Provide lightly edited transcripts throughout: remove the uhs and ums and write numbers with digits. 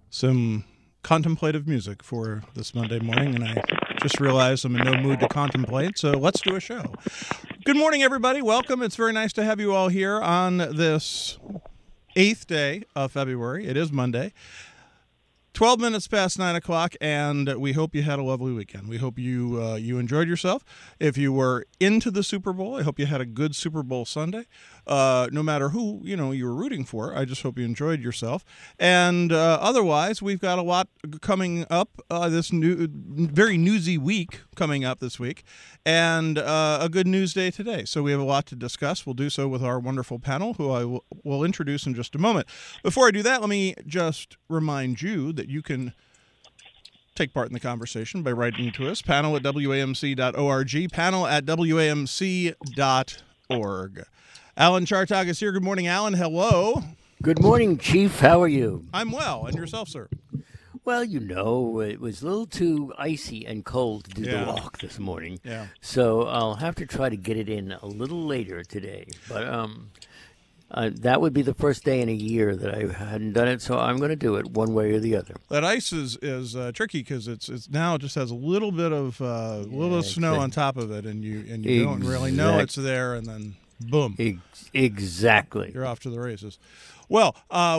some contemplative music for this Monday morning, and I just realized I'm in no mood to contemplate, so let's do a show. Good morning, everybody. Welcome. It's very nice to have you all here on this 8th day of February. It is Monday. 12 minutes past 9 o'clock, and we hope you had a lovely weekend. We hope you enjoyed yourself. If you were into the Super Bowl, I hope you had a good Super Bowl Sunday. No matter who you were rooting for, I just hope you enjoyed yourself. And otherwise, we've got a lot coming up this very newsy week coming up this week, and a good news day today. So we have a lot to discuss. We'll do so with our wonderful panel, who I will introduce in just a moment. Before I do that, let me just remind you that you can take part in the conversation by writing to us, panel@wamc.org, panel@wamc.org. Alan Chartog is here. Good morning, Alan. Hello. Good morning, Chief. How are you? I'm well. And yourself, sir? Well, it was a little too icy and cold to do the walk this morning. Yeah. So I'll have to try to get it in a little later today. But that would be the first day in a year that I hadn't done it, so I'm going to do it one way or the other. That ice is tricky because it's now it just has a little bit of snow on top of it, and you don't really know it's there, and then boom. Exactly. You're off to the races. Well,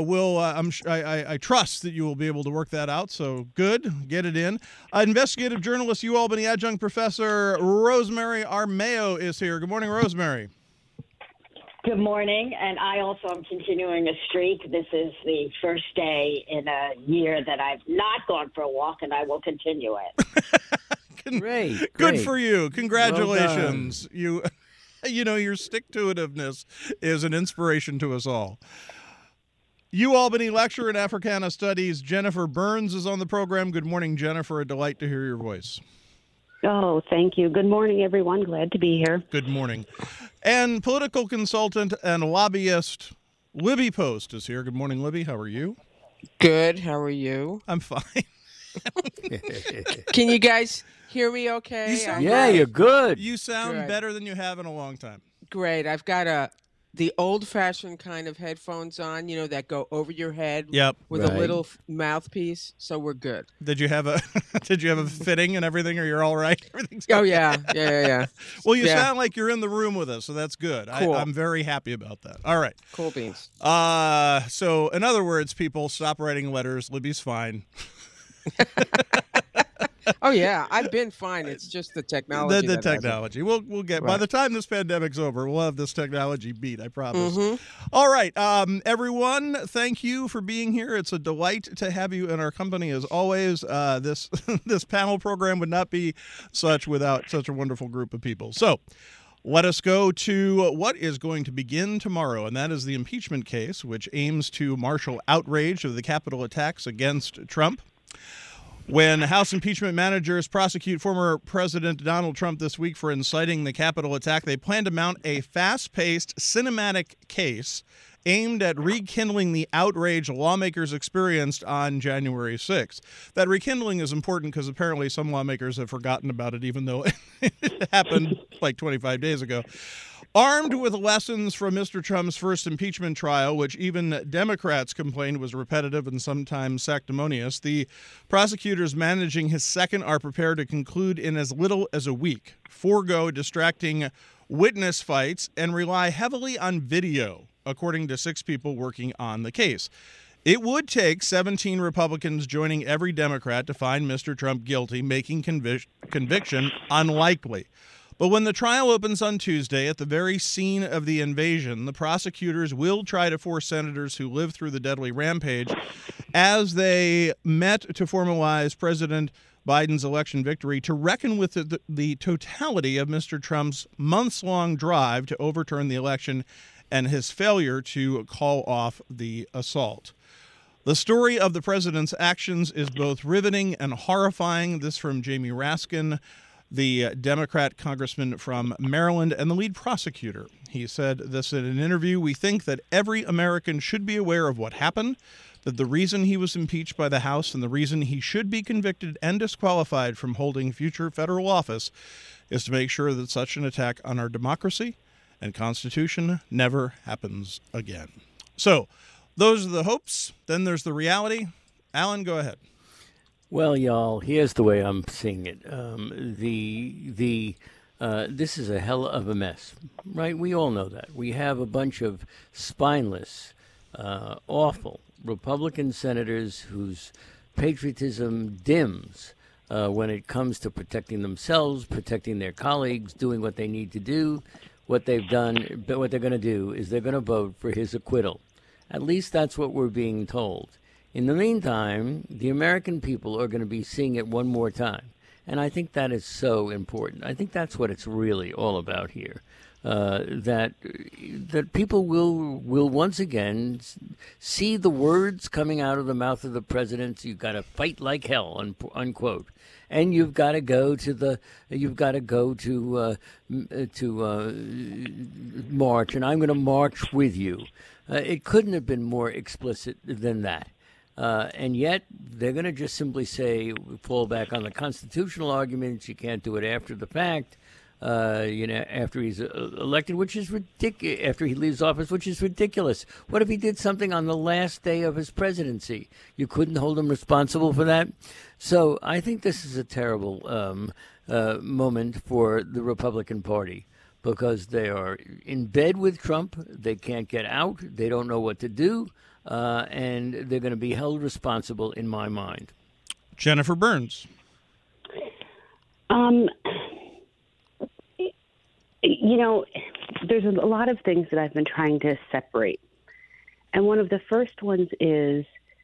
I trust that you will be able to work that out. So good, get it in. Investigative journalist, UAlbany adjunct professor Rosemary Armao is here. Good morning, Rosemary. Good morning, and I also am continuing a streak. This is the first day in a year that I've not gone for a walk, and I will continue it. Great. Good for you. Congratulations. Well, your stick-to-itiveness is an inspiration to us all. UAlbany lecturer in Africana Studies, Jennifer Burns, is on the program. Good morning, Jennifer. A delight to hear your voice. Oh, thank you. Good morning, everyone. Glad to be here. Good morning. And political consultant and lobbyist Libby Post is here. Good morning, Libby. How are you? Good. How are you? I'm fine. Can you guys hear me okay? You're good. You sound better than you have in a long time. Great. I've got the old-fashioned kind of headphones on, that go over your head with a little mouthpiece, so we're good. Did you have a fitting and everything, or you're all right? Everything's okay? Oh, yeah. Well, you sound like you're in the room with us, so that's good. Cool. I'm very happy about that. All right. Cool beans. So, in other words, people, stop writing letters. Libby's fine. Oh yeah, I've been fine. It's just the technology. The technology. We'll get by the time this pandemic's over, we'll have this technology beat. I promise. Mm-hmm. All right, everyone. Thank you for being here. It's a delight to have you in our company as always. This panel program would not be such without such a wonderful group of people. So, let us go to what is going to begin tomorrow, and that is the impeachment case, which aims to marshal outrage of the Capitol attacks against Trump. When House impeachment managers prosecute former President Donald Trump this week for inciting the Capitol attack, they plan to mount a fast-paced cinematic case aimed at rekindling the outrage lawmakers experienced on January 6th. That rekindling is important because apparently some lawmakers have forgotten about it, even though it happened like 25 days ago. Armed with lessons from Mr. Trump's first impeachment trial, which even Democrats complained was repetitive and sometimes sanctimonious, the prosecutors managing his second are prepared to conclude in as little as a week, forego distracting witness fights, and rely heavily on video, according to 6 people working on the case. It would take 17 Republicans joining every Democrat to find Mr. Trump guilty, making conviction unlikely. But when the trial opens on Tuesday at the very scene of the invasion, the prosecutors will try to force senators who lived through the deadly rampage, as they met to formalize President Biden's election victory, to reckon with the totality of Mr. Trump's months-long drive to overturn the election and his failure to call off the assault. The story of the president's actions is both riveting and horrifying. This from Jamie Raskin, the Democrat congressman from Maryland and the lead prosecutor. He said this in an interview: "We think that every American should be aware of what happened, that the reason he was impeached by the House and the reason he should be convicted and disqualified from holding future federal office is to make sure that such an attack on our democracy and Constitution never happens again." So those are the hopes. Then there's the reality. Alan, go ahead. Well, y'all, here's the way I'm seeing it. This is a hell of a mess, right? We all know that. We have a bunch of spineless, awful Republican senators whose patriotism dims when it comes to protecting themselves, protecting their colleagues, doing what they need to do. What they've done, but what they're going to do is they're going to vote for his acquittal. At least that's what we're being told. In the meantime, the American people are going to be seeing it one more time. And I think that is so important. I think that's what it's really all about here. That people will once again see the words coming out of the mouth of the president. You've got to fight like hell, unquote. And you've got to go to march, and I'm going to march with you. It couldn't have been more explicit than that. And yet they're going to just simply say, fall back on the constitutional arguments. You can't do it after the fact, after he's elected, which is ridiculous, after he leaves office, which is ridiculous. What if he did something on the last day of his presidency? You couldn't hold him responsible for that? So I think this is a terrible moment for the Republican Party, because they are in bed with Trump. They can't get out. They don't know what to do. And they're going to be held responsible, in my mind. Jennifer Burns. There's a lot of things that I've been trying to separate. And one of the first ones is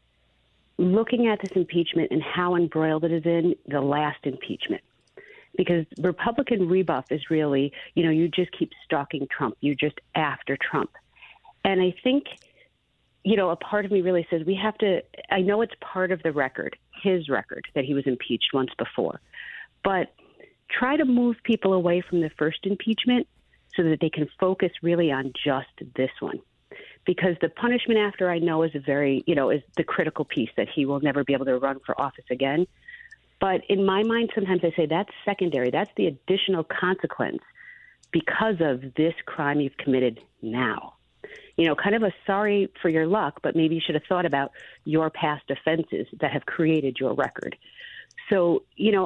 looking at this impeachment and how embroiled it is in the last impeachment. Because Republican rebuff is really, you just keep stalking Trump. You're just after Trump. And I think, a part of me really says we have to, I know it's part of the record, his record, that he was impeached once before. But try to move people away from the first impeachment so that they can focus really on just this one. Because the punishment after, I know, is is the critical piece, that he will never be able to run for office again. But in my mind, sometimes I say that's secondary. That's the additional consequence because of this crime you've committed now. Kind of a sorry for your luck, but maybe you should have thought about your past offenses that have created your record. So,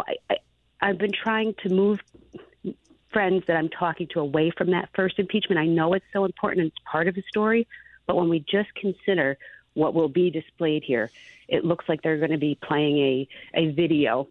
I've been trying to move friends that I'm talking to away from that first impeachment. I know it's so important and it's part of the story, but when we just consider what will be displayed here, it looks like they're going to be playing a video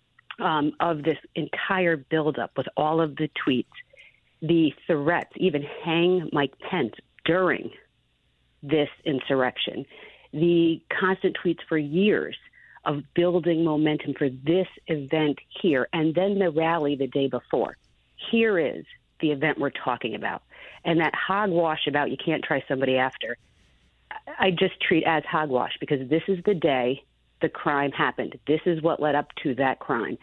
of this entire buildup with all of the tweets, the threats, even hang Mike Pence during this insurrection, the constant tweets for years of building momentum for this event here, and then the rally the day before. Here is the event we're talking about. And that hogwash about you can't try somebody after, I just treat as hogwash, because this is the day the crime happened. This is what led up to that crime.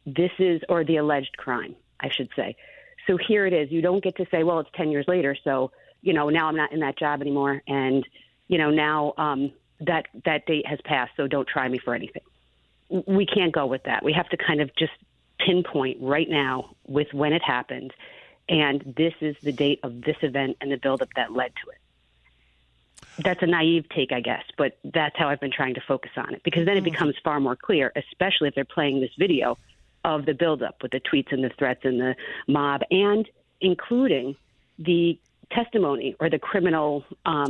Or the alleged crime, I should say. So here it is. You don't get to say, well, it's 10 years later, so, now I'm not in that job anymore, and, now that date has passed, so don't try me for anything. We can't go with that. We have to kind of just pinpoint right now with when it happened, and this is the date of this event and the buildup that led to it. That's a naive take, I guess, but that's how I've been trying to focus on it, because then it becomes far more clear, especially if they're playing this video of the buildup with the tweets and the threats and the mob, and including the testimony or the criminal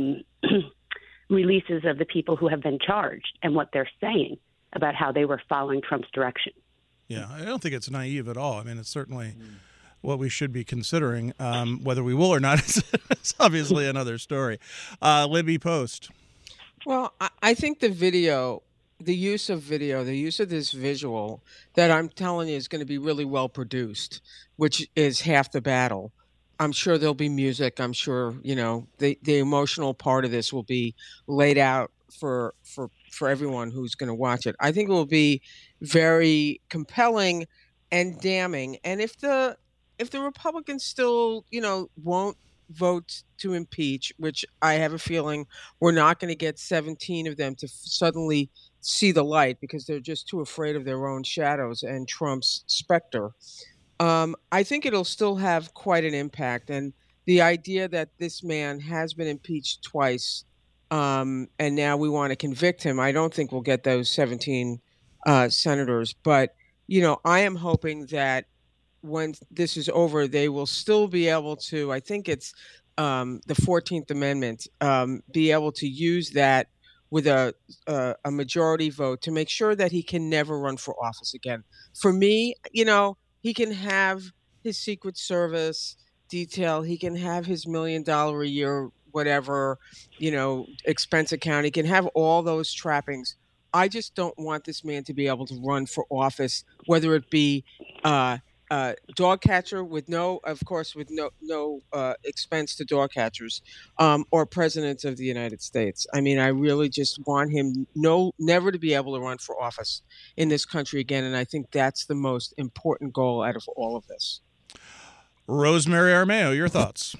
releases of the people who have been charged and what they're saying about how they were following Trump's direction. Yeah, I don't think it's naive at all. I mean, it's certainly what we should be considering. Whether we will or not is obviously another story. Libby Post. Well, I think the use of this visual that I'm telling you is going to be really well produced, which is half the battle. I'm sure there'll be music. I'm sure, the emotional part of this will be laid out for everyone who's going to watch it. I think it will be very compelling and damning. And if the Republicans still, won't vote to impeach, which I have a feeling we're not going to get 17 of them to suddenly see the light because they're just too afraid of their own shadows and Trump's specter. I think it'll still have quite an impact. And the idea that this man has been impeached twice and now we want to convict him. I don't think we'll get those 17 senators, but I am hoping that when this is over, they will still be able to. I think it's the 14th Amendment, be able to use that with a majority vote to make sure that he can never run for office again. For me, he can have his Secret Service detail, he can have his $1 million a year, whatever, expense account. He can have all those trappings. I just don't want this man to be able to run for office, whether it be dog catcher with no expense to dog catchers, or president of the United States. I mean, I really just want him never to be able to run for office in this country again. And I think that's the most important goal out of all of this. Rosemary Armao, your thoughts?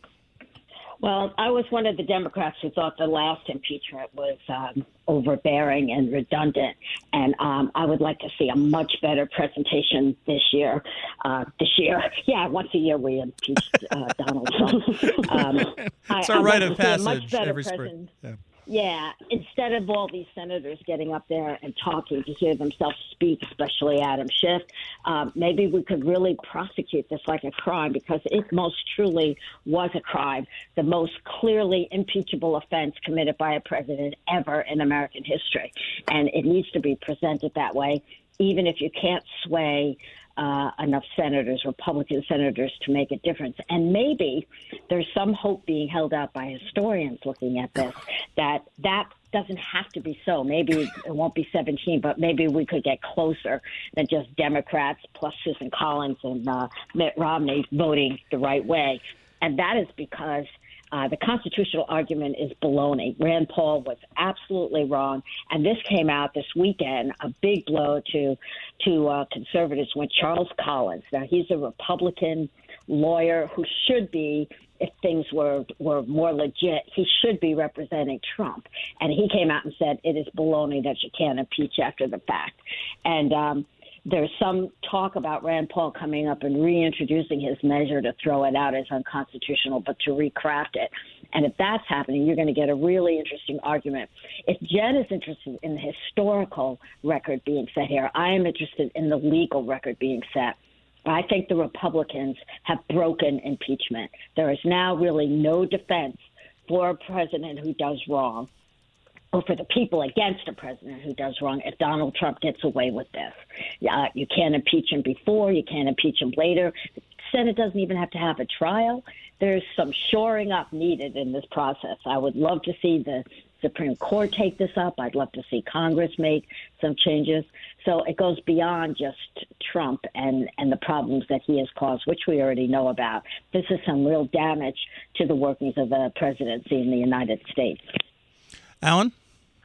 Well, I was one of the Democrats who thought the last impeachment was overbearing and redundant, and I would like to see a much better presentation this year. Yeah, once a year we impeach Donald Trump. It's our rite of passage every spring. Yeah, instead of all these senators getting up there and talking to hear themselves speak, especially Adam Schiff, maybe we could really prosecute this like a crime, because it most truly was a crime, the most clearly impeachable offense committed by a president ever in American history. And it needs to be presented that way, even if you can't sway enough senators, Republican senators, to make a difference. And maybe there's some hope being held out by historians looking at this, that doesn't have to be so. Maybe it won't be 17, but maybe we could get closer than just Democrats plus Susan Collins and Mitt Romney voting the right way. And that is because the constitutional argument is baloney. Rand Paul was absolutely wrong. And this came out this weekend, a big blow to conservatives when Charles Collins, now he's a Republican lawyer who should be, if things were more legit, he should be representing Trump. And he came out and said it is baloney that you can't impeach after the fact. And there's some talk about Rand Paul coming up and reintroducing his measure to throw it out as unconstitutional, but to recraft it. And if that's happening, you're going to get a really interesting argument. If Jen is interested in the historical record being set here, I am interested in the legal record being set. I think the Republicans have broken impeachment. There is now really no defense for a president who does wrong, or for the people against a president who does wrong, if Donald Trump gets away with this. You can't impeach him before, you can't impeach him later. The Senate doesn't even have to have a trial. There's some shoring up needed in this process. I would love to see the Supreme Court take this up. I'd love to see Congress make some changes. So it goes beyond just Trump and the problems that he has caused, which we already know about. This is some real damage to the workings of the presidency in the United States. Alan?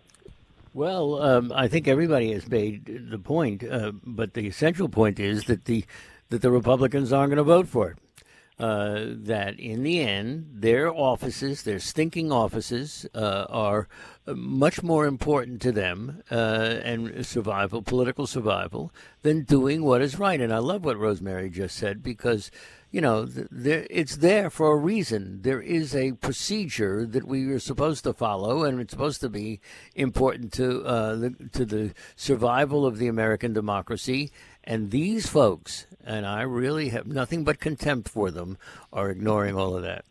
Well, I think everybody has made the point, but the essential point is that the Republicans aren't going to vote for it. That in the end, their offices, their stinking offices, are much more important to them and survival, political survival, than doing what is right. And I love what Rosemary just said, because it's there for a reason. There is a procedure that we are supposed to follow, and it's supposed to be important to the survival of the American democracy. And these folks, and I really have nothing but contempt for them, are ignoring all of that.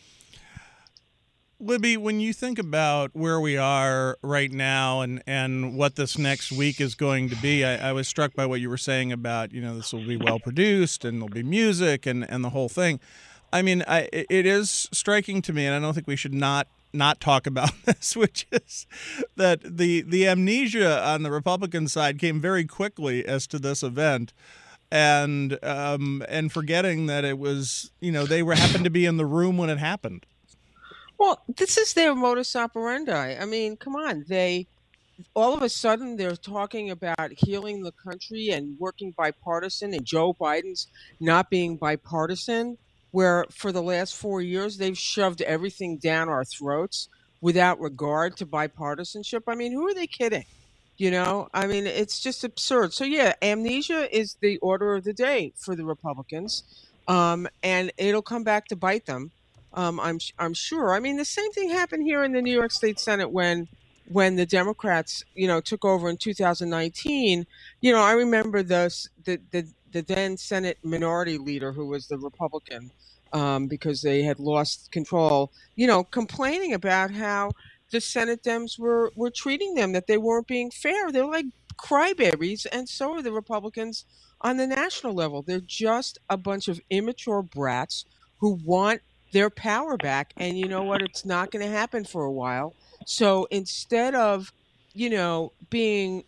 Libby, when you think about where we are right now and what this next week is going to be, I was struck by what you were saying about, this will be well produced and there'll be music and the whole thing. I mean, it is striking to me, and I don't think we should not talk about this, which is that the amnesia on the Republican side came very quickly as to this event, and forgetting that it was, they happened to be in the room when it happened. Well, this is their modus operandi. I mean, come on. All of a sudden, they're talking about healing the country and working bipartisan, and Joe Biden's not being bipartisan, where for the last 4 years, they've shoved everything down our throats without regard to bipartisanship. I mean, who are they kidding? I mean, it's just absurd. So, yeah, amnesia is the order of the day for the Republicans, and it'll come back to bite them. I'm sure. I mean, the same thing happened here in the New York State Senate when the Democrats, took over in 2019. I remember the then Senate Minority Leader, who was the Republican, because they had lost control, complaining about how the Senate Dems were treating them, that they weren't being fair. They're like crybabies, and so are the Republicans on the national level. They're just a bunch of immature brats who want their power back. And you know what? It's not going to happen for a while. So instead of, being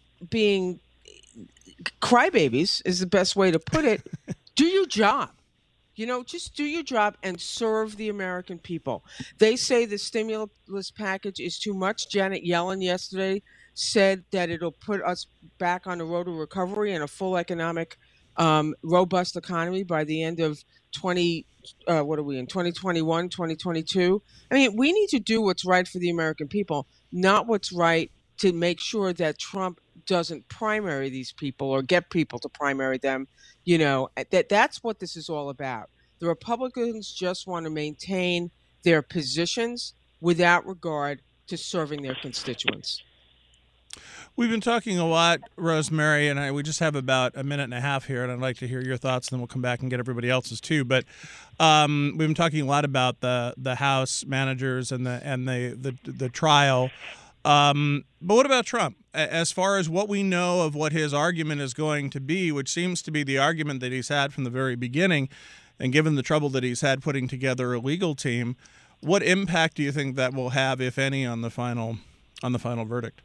crybabies is the best way to put it, do your job. Just do your job and serve the American people. They say the stimulus package is too much. Janet Yellen yesterday said that it'll put us back on the road to recovery and a full economic, robust economy by the end of 2021, 2022. I mean, we need to do what's right for the American people, not what's right to make sure that Trump doesn't primary these people or get people to primary them. That's what this is all about. The Republicans just want to maintain their positions without regard to serving their constituents. We've been talking a lot, Rosemary, and we just have about a minute and a half here, and I'd like to hear your thoughts, and then we'll come back and get everybody else's too. But we've been talking a lot about the House managers and the trial. But what about Trump? As far as what we know of what his argument is going to be, which seems to be the argument that he's had from the very beginning, and given the trouble that he's had putting together a legal team, what impact do you think that will have, if any, on the final verdict?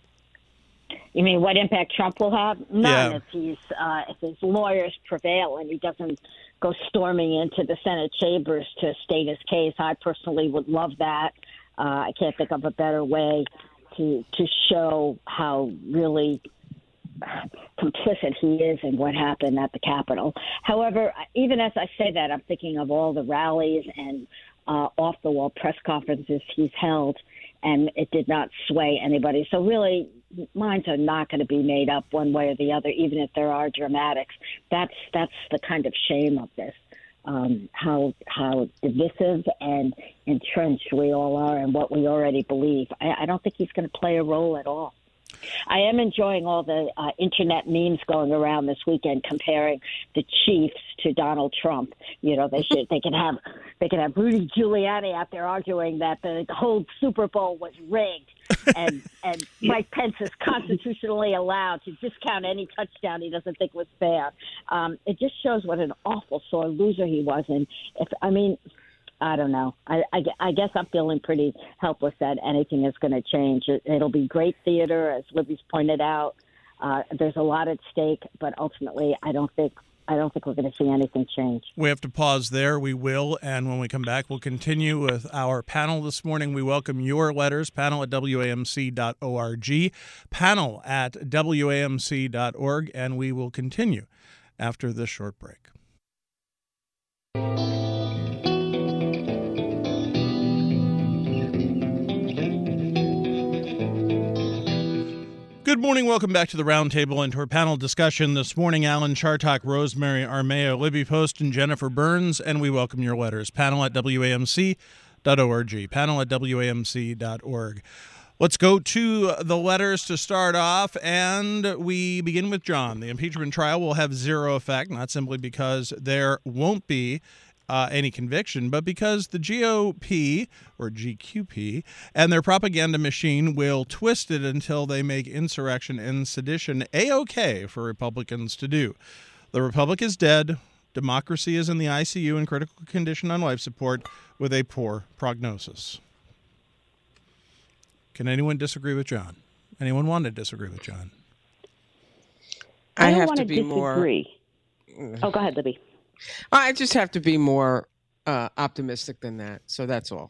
You mean what impact Trump will have? None. Yeah. If his lawyers prevail and he doesn't go storming into the Senate chambers to state his case. I personally would love that. I can't think of a better way to show how really complicit he is in what happened at the Capitol. However, even as I say that, I'm thinking of all the rallies and off-the-wall press conferences he's held, and it did not sway anybody. So really, minds are not going to be made up one way or the other, even if there are dramatics. That's the kind of shame of this, how divisive and entrenched we all are in what we already believe. I don't think he's going to play a role at all. I am enjoying all the internet memes going around this weekend comparing the Chiefs to Donald Trump. They can have Rudy Giuliani out there arguing that the whole Super Bowl was rigged, and Mike Pence is constitutionally allowed to discount any touchdown he doesn't think was fair. It just shows what an awful sore loser he was. And I don't know. I guess I'm feeling pretty helpless that anything is going to change. It'll be great theater, as Libby's pointed out. There's a lot at stake, but ultimately, I don't think we're going to see anything change. We have to pause there. We will, and when we come back, we'll continue with our panel this morning. We welcome your letters, panel@wamc.org, panel@wamc.org, and we will continue after this short break. Good morning. Welcome back to the Roundtable and to our panel discussion this morning. Alan Chartock, Rosemary Armeo, Libby Post, and Jennifer Burns, and we welcome your letters. Panel@wamc.org. Panel@wamc.org. Let's go to the letters to start off, and we begin with John. The impeachment trial will have zero effect, not simply because there won't be any conviction, but because the GOP, or GQP, and their propaganda machine will twist it until they make insurrection and sedition A-OK for Republicans to do. The Republic is dead. Democracy is in the ICU in critical condition on life support with a poor prognosis. Can anyone disagree with John? Anyone want to disagree with John? I have to be more. Oh, go ahead, Libby. I just have to be more optimistic than that. So that's all.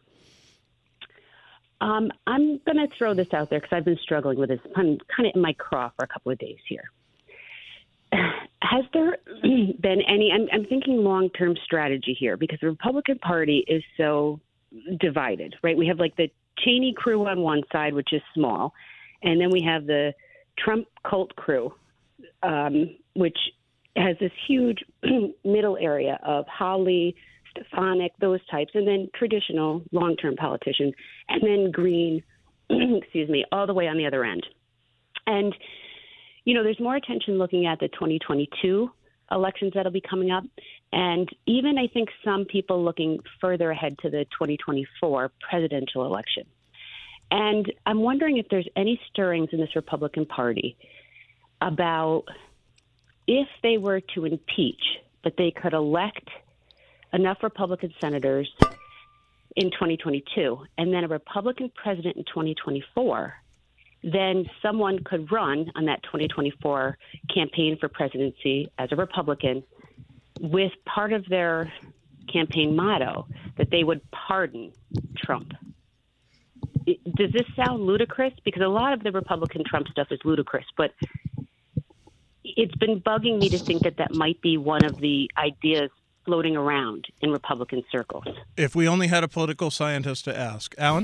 I'm going to throw this out there because I've been struggling with this. I'm kind of in my craw for a couple of days here. Has there been any, I'm thinking long-term strategy here, because the Republican Party is so divided, right? We have like the Cheney crew on one side, which is small, and then we have the Trump cult crew, which has this huge middle area of Hawley, Stefanik, those types, and then traditional long-term politicians, and then Green, excuse me, all the way on the other end. And, there's more attention looking at the 2022 elections that'll be coming up, and even I think some people looking further ahead to the 2024 presidential election. And I'm wondering if there's any stirrings in this Republican Party about if they were to impeach, that they could elect enough Republican senators in 2022 and then a Republican president in 2024, then someone could run on that 2024 campaign for presidency as a Republican with part of their campaign motto that they would pardon Trump. Does this sound ludicrous? Because a lot of the Republican Trump stuff is ludicrous, but it's been bugging me to think that that might be one of the ideas floating around in Republican circles. If we only had a political scientist to ask. Alan?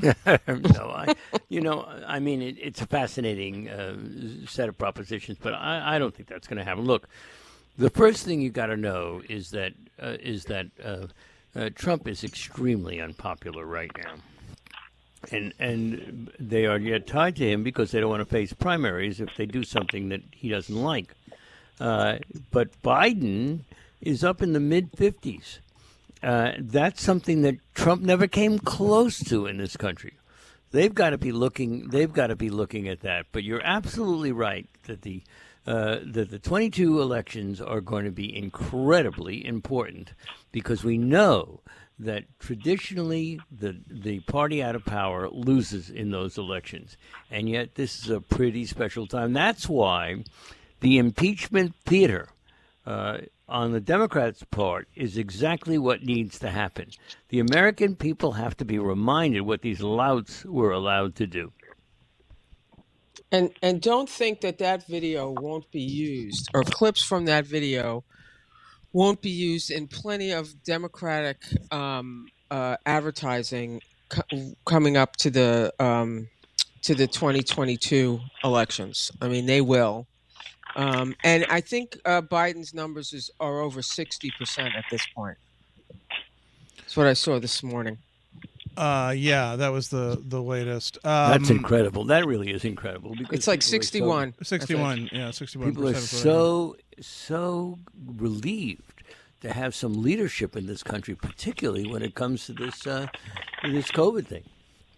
I mean, it's a fascinating set of propositions, but I don't think that's going to happen. Look, the first thing you got to know is that Trump is extremely unpopular right now. And they are yet tied to him because they don't want to face primaries if they do something that he doesn't like. But Biden is up in the mid-50s. That's something that Trump never came close to in this country. They've got to be looking at that. But you're absolutely right that the 22 elections are going to be incredibly important because we know that traditionally the party out of power loses in those elections. And yet this is a pretty special time. That's why the impeachment theater on the Democrats' part is exactly what needs to happen. The American people have to be reminded what these louts were allowed to do. And don't think that video won't be used, or clips from that video won't be used in plenty of Democratic advertising coming up to the 2022 elections. I mean, they will. And I think Biden's numbers are over 60% at this point. That's what I saw this morning. Yeah, that was the latest. That's incredible. That really is incredible. Because it's like 61. 61, yeah, 61%. People are so relieved to have some leadership in this country, particularly when it comes to this COVID thing.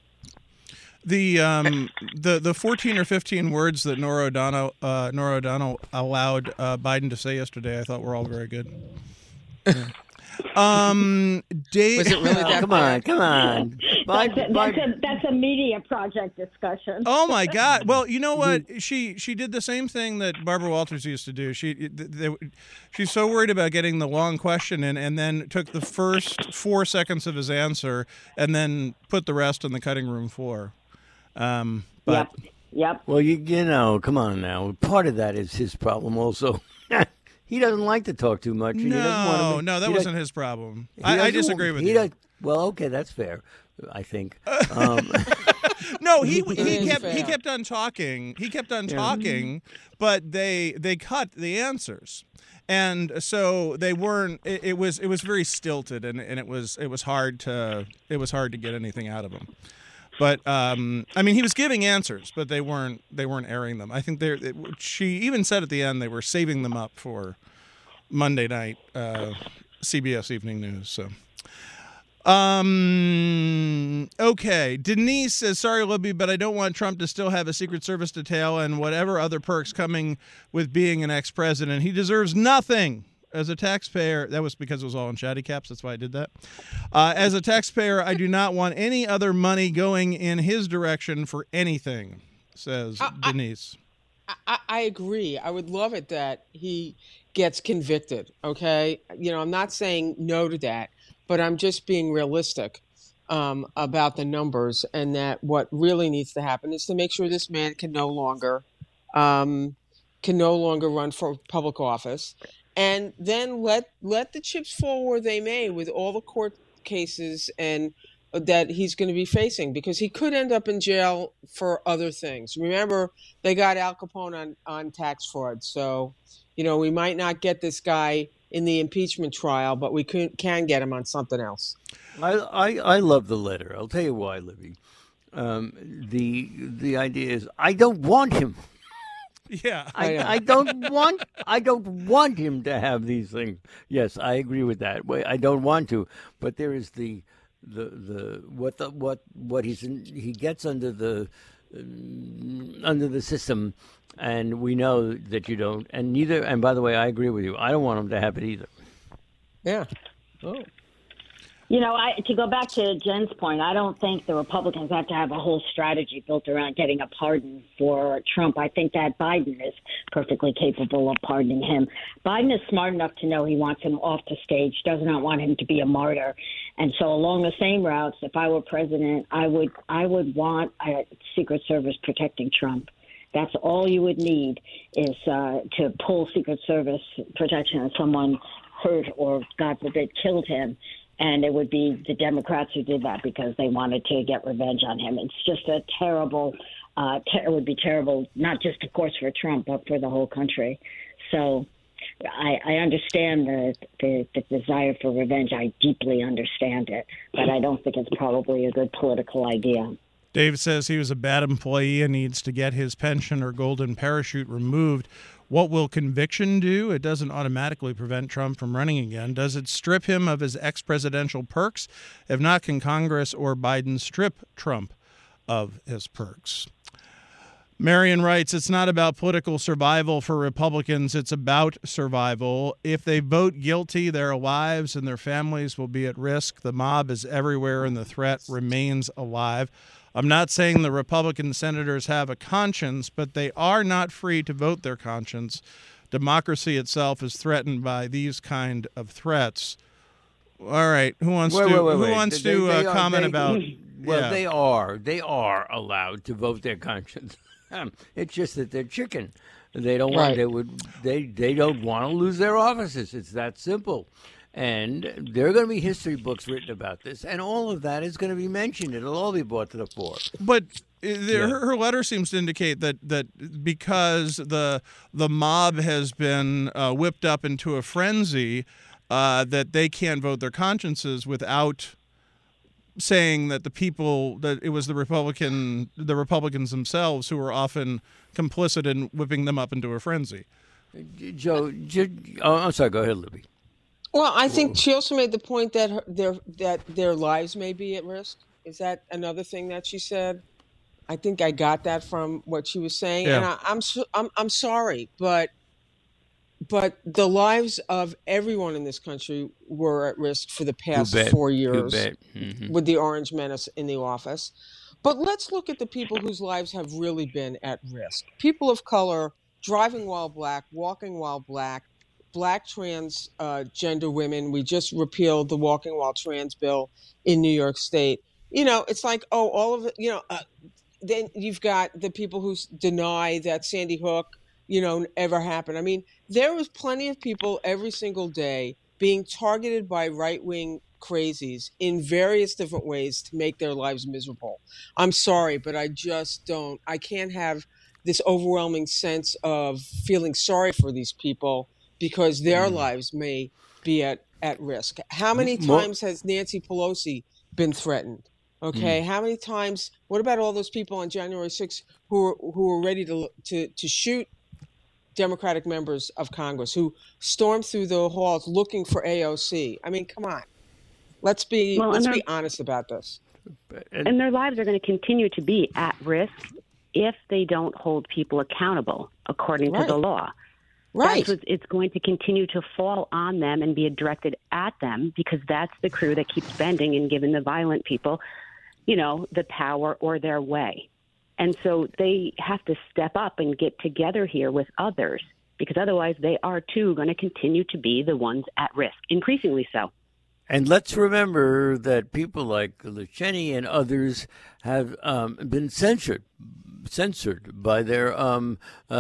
The 14 or 15 words that Nora O'Donnell allowed Biden to say yesterday, I thought were all very good. Yeah. Was it really that? Come on. That's a media project discussion. Oh my God! Well, you know what? She did the same thing that Barbara Walters used to do. She's so worried about getting the long question in, and then took the first 4 seconds of his answer, and then put the rest on the cutting room floor. But Yep. Well, you know, come on now. Part of that is his problem also. He doesn't like to talk too much. And That wasn't his problem. I disagree with you. Well, okay, that's fair, I think. No, he kept on talking. He kept on talking, but they cut the answers, and so they weren't. It was very stilted, and it was hard to get anything out of him. But I mean, he was giving answers, but they weren't airing them. I think she even said at the end they were saving them up for Monday night CBS Evening News. So, okay. Denise says, "Sorry, Libby, but I don't want Trump to still have a Secret Service detail and whatever other perks coming with being an ex-president. He deserves nothing." As a taxpayer, that was because it was all in chatty caps. That's why I did that. As a taxpayer, I do not want any other money going in his direction for anything, says Denise. I agree. I would love it that he gets convicted. Okay. I'm not saying no to that, but I'm just being realistic about the numbers, and that what really needs to happen is to make sure this man can no longer run for public office. And then let the chips fall where they may with all the court cases and that he's going to be facing, because he could end up in jail for other things. Remember, they got Al Capone on tax fraud. So, we might not get this guy in the impeachment trial, but we can get him on something else. I love the letter. I'll tell you why, Libby. The idea is I don't want him. Yeah, I don't want him to have these things. Yes, I agree with that. I don't want to, but there is the what he gets under the system, and we know that you don't. And neither. And by the way, I agree with you. I don't want him to have it either. Yeah. Oh. You know, to go back to Jen's point, I don't think the Republicans have to have a whole strategy built around getting a pardon for Trump. I think that Biden is perfectly capable of pardoning him. Biden is smart enough to know he wants him off the stage, does not want him to be a martyr. And so along the same routes, if I were president, I would want a Secret Service protecting Trump. That's all you would need is to pull Secret Service protection if someone hurt or, God forbid, killed him. And it would be the Democrats who did that because they wanted to get revenge on him. It's just a terrible, it would be terrible, not just, of course, for Trump, but for the whole country. So I understand the desire for revenge. I deeply understand it, but I don't think it's probably a good political idea. Dave says he was a bad employee and needs to get his pension or golden parachute removed. What will conviction do? It doesn't automatically prevent Trump from running again. Does it strip him of his ex-presidential perks? If not, can Congress or Biden strip Trump of his perks? Marion writes, it's not about political survival for Republicans. It's about survival. If they vote guilty, their lives and their families will be at risk. The mob is everywhere and the threat remains alive. I'm not saying the Republican senators have a conscience, but they are not free to vote their conscience. Democracy itself is threatened by these kind of threats. All right, who wants to comment about? Well, yeah. they are allowed to vote their conscience. It's just that they're chicken. They don't want. They don't want to lose their offices. It's that simple. And there are going to be history books written about this, and all of that is going to be mentioned. It'll all be brought to the fore. But her letter seems to indicate that because the mob has been whipped up into a frenzy, that they can't vote their consciences without saying that that it was the Republicans themselves who were often complicit in whipping them up into a frenzy. Joe, I'm sorry. Go ahead, Libby. Well, I think she also made the point that their lives may be at risk. Is that another thing that she said? I think I got that from what she was saying, yeah. And I'm sorry, but the lives of everyone in this country were at risk for the past 4 years with the Orange Menace in the office. But let's look at the people whose lives have really been at risk. People of color driving while black, walking while black transgender women. We just repealed the walking while trans bill in New York State. You know, it's like, all of it, then you've got the people who deny that Sandy Hook, ever happened. I mean, there was plenty of people every single day being targeted by right-wing crazies in various different ways to make their lives miserable. I'm sorry, but I can't have this overwhelming sense of feeling sorry for these people because their lives may be at risk. How many times has Nancy Pelosi been threatened? Okay, how many times? What about all those people on January 6th who were ready to shoot Democratic members of Congress, who stormed through the halls looking for AOC? I mean, come on. Let's be honest about this. And their lives are going to continue to be at risk if they don't hold people accountable according to the law. Right. It's going to continue to fall on them and be directed at them because that's the crew that keeps bending and giving the violent people, the power or their way. And so they have to step up and get together here with others because otherwise they are, too, going to continue to be the ones at risk, increasingly so. And let's remember that people like Luciani and others have been censored by their own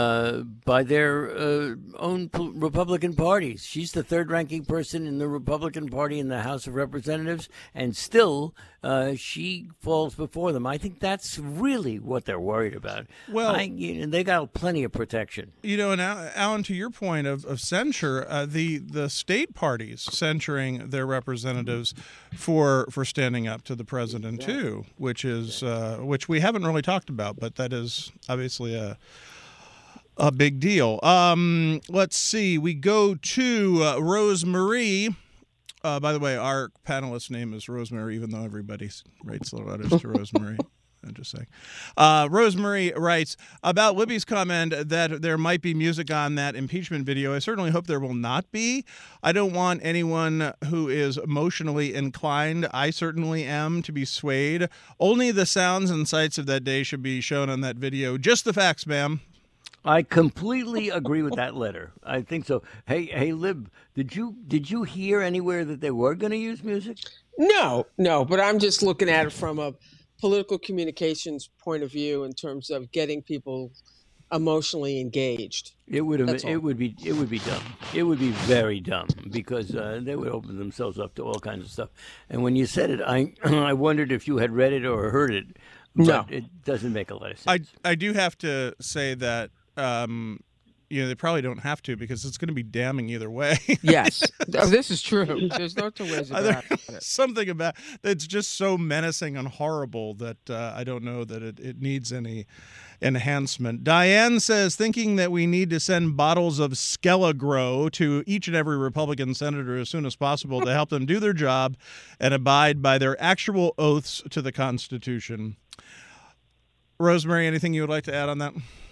Republican parties. She's the third-ranking person in the Republican Party in the House of Representatives, and still she falls before them. I think that's really what they're worried about. Well, they got plenty of protection. And Alan, to your point of censure, the state parties censuring their representatives for standing up to the president too, which we haven't really talked about, but that is obviously a big deal. Let's see. We go to Rosemarie. By the way, our panelist name is Rosemary, even though everybody writes the letters to Rosemary. I'm just saying. Rosemary writes, about Libby's comment that there might be music on that impeachment video. I certainly hope there will not be. I don't want anyone who is emotionally inclined, I certainly am, to be swayed. Only the sounds and sights of that day should be shown on that video. Just the facts, ma'am. I completely agree with that letter. I think so. Hey, Lib, did you hear anywhere that they were going to use music? No, but I'm just looking at it from a political communications point of view in terms of getting people emotionally engaged. It would be dumb. It would be very dumb because they would open themselves up to all kinds of stuff. And when you said it, I wondered if you had read it or heard it. But no, it doesn't make a lot of sense. I do have to say that they probably don't have to because it's going to be damning either way. Yes, this is true. There's no two ways about it. Something about that's just so menacing and horrible that I don't know that it needs any enhancement. Diane says, thinking that we need to send bottles of Skelligro to each and every Republican senator as soon as possible to help them do their job and abide by their actual oaths to the Constitution. Rosemary, anything you would like to add on that?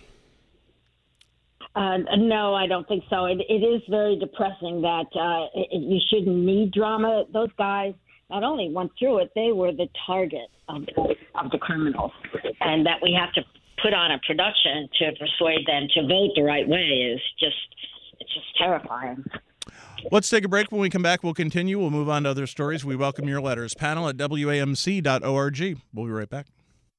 No, I don't think so. It is very depressing that you shouldn't need drama. Those guys not only went through it, they were the target of the criminals. And that we have to put on a production to persuade them to vote the right way it's just terrifying. Let's take a break. When we come back, we'll continue. We'll move on to other stories. We welcome your letters. Panel at WAMC.org. We'll be right back.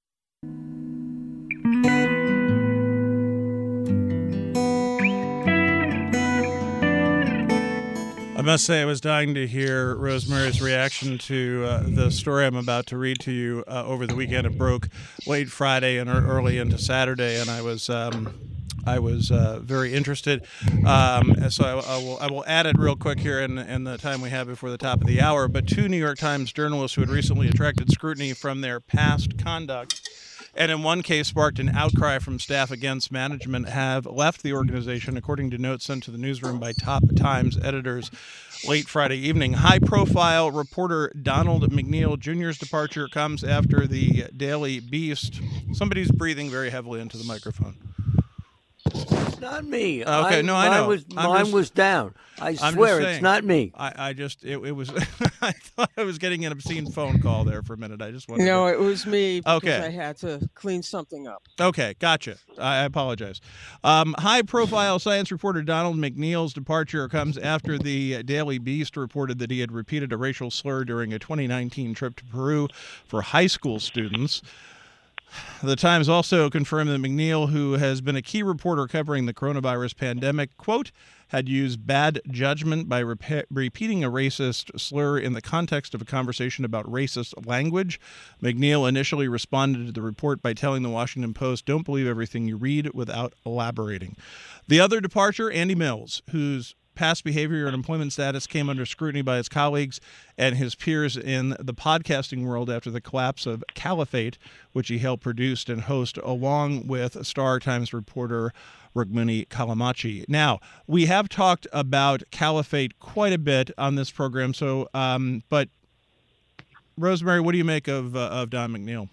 I must say I was dying to hear Rosemary's reaction to the story I'm about to read to you over the weekend. It broke late Friday and early into Saturday, and I was very interested. So I will add it real quick here in the time we have before the top of the hour. But two New York Times journalists who had recently attracted scrutiny from their past conduct and in one case sparked an outcry from staff against management have left the organization, according to notes sent to the newsroom by top Times editors late Friday evening. High-profile reporter Donald McNeil Jr.'s departure comes after the Daily Beast. Somebody's breathing very heavily into the microphone. It's not me. Okay, I know. Mine was down. I swear it's not me. It was. I thought I was getting an obscene phone call there for a minute. I just wanted. No, it was me because Okay. I had to clean something up. Okay, gotcha. I apologize. High-profile science reporter Donald McNeil's departure comes after the Daily Beast reported that he had repeated a racial slur during a 2019 trip to Peru for high school students. The Times also confirmed that McNeil, who has been a key reporter covering the coronavirus pandemic, quote, had used bad judgment by repeating a racist slur in the context of a conversation about racist language. McNeil initially responded to the report by telling the Washington Post, "Don't believe everything you read," without elaborating. The other departure, Andy Mills, whose past behavior and employment status came under scrutiny by his colleagues and his peers in the podcasting world after the collapse of Caliphate, which he helped produce and host along with Star Times reporter Rukmini Callimachi. Now, we have talked about Caliphate quite a bit on this program, so but Rosemary, what do you make of Don McNeil?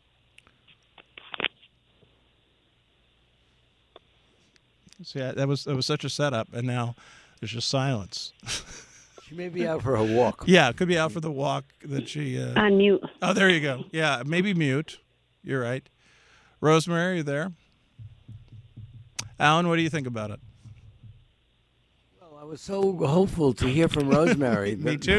See, that was such a setup, and now there's just silence. She may be out for a walk. Yeah, it could be out for the walk that she... Unmute. Oh, there you go. Yeah, maybe mute. You're right. Rosemary, are you there? Alan, what do you think about it? Well, I was so hopeful to hear from Rosemary. Me too.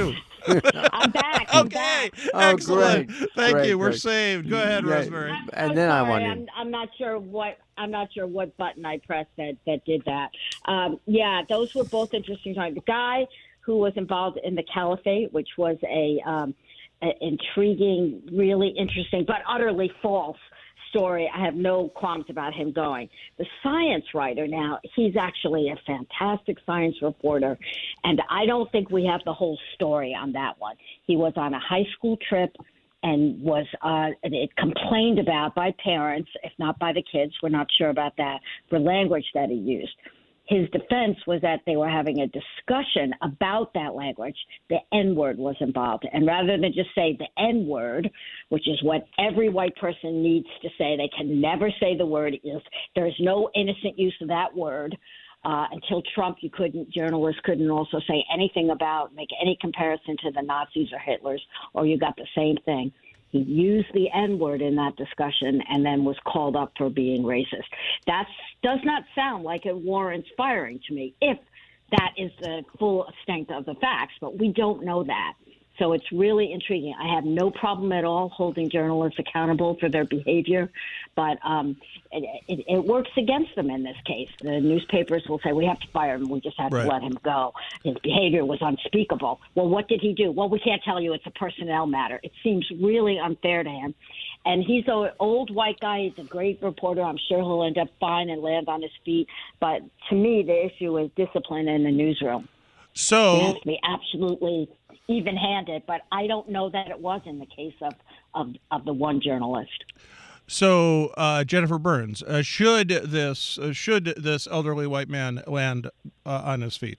I'm back. I'm Okay, back. excellent. Great. Thank Great, you. We're great. saved. Go ahead, Yeah, Rosemary. and then I sorry, want in. I'm not sure what button I pressed that did that. Yeah, those were both interesting times. The guy who was involved in the Caliphate, which was a intriguing, really interesting, but utterly false story. I have no qualms about him going. The science writer now, he's actually a fantastic science reporter, and I don't think we have the whole story on that one. He was on a high school trip and was complained about by parents, if not by the kids, we're not sure about that, for language that he used. His defense was that they were having a discussion about that language. The N-word was involved. And rather than just say the N-word, which is what every white person needs to say, they can never say the word. There's no innocent use of that word. Until Trump, journalists couldn't also say anything make any comparison to the Nazis or Hitlers, or you got the same thing. He used the N-word in that discussion and then was called up for being racist. That does not sound like it warrants firing to me, if that is the full extent of the facts, but we don't know that. So it's really intriguing. I have no problem at all holding journalists accountable for their behavior, but it works against them in this case. The newspapers will say, we have to fire him. We just have to let him go. His behavior was unspeakable. Well, what did he do? Well, we can't tell you. It's a personnel matter. It seems really unfair to him. And he's an old white guy. He's a great reporter. I'm sure he'll end up fine and land on his feet. But to me, the issue is discipline in the newsroom. So it has to be absolutely even-handed, but I don't know that it was in the case of the one journalist. So, Jennifer Burns, should this elderly white man land on his feet?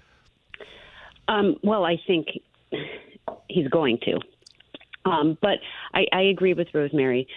Well, I think he's going to. But I agree with Rosemary.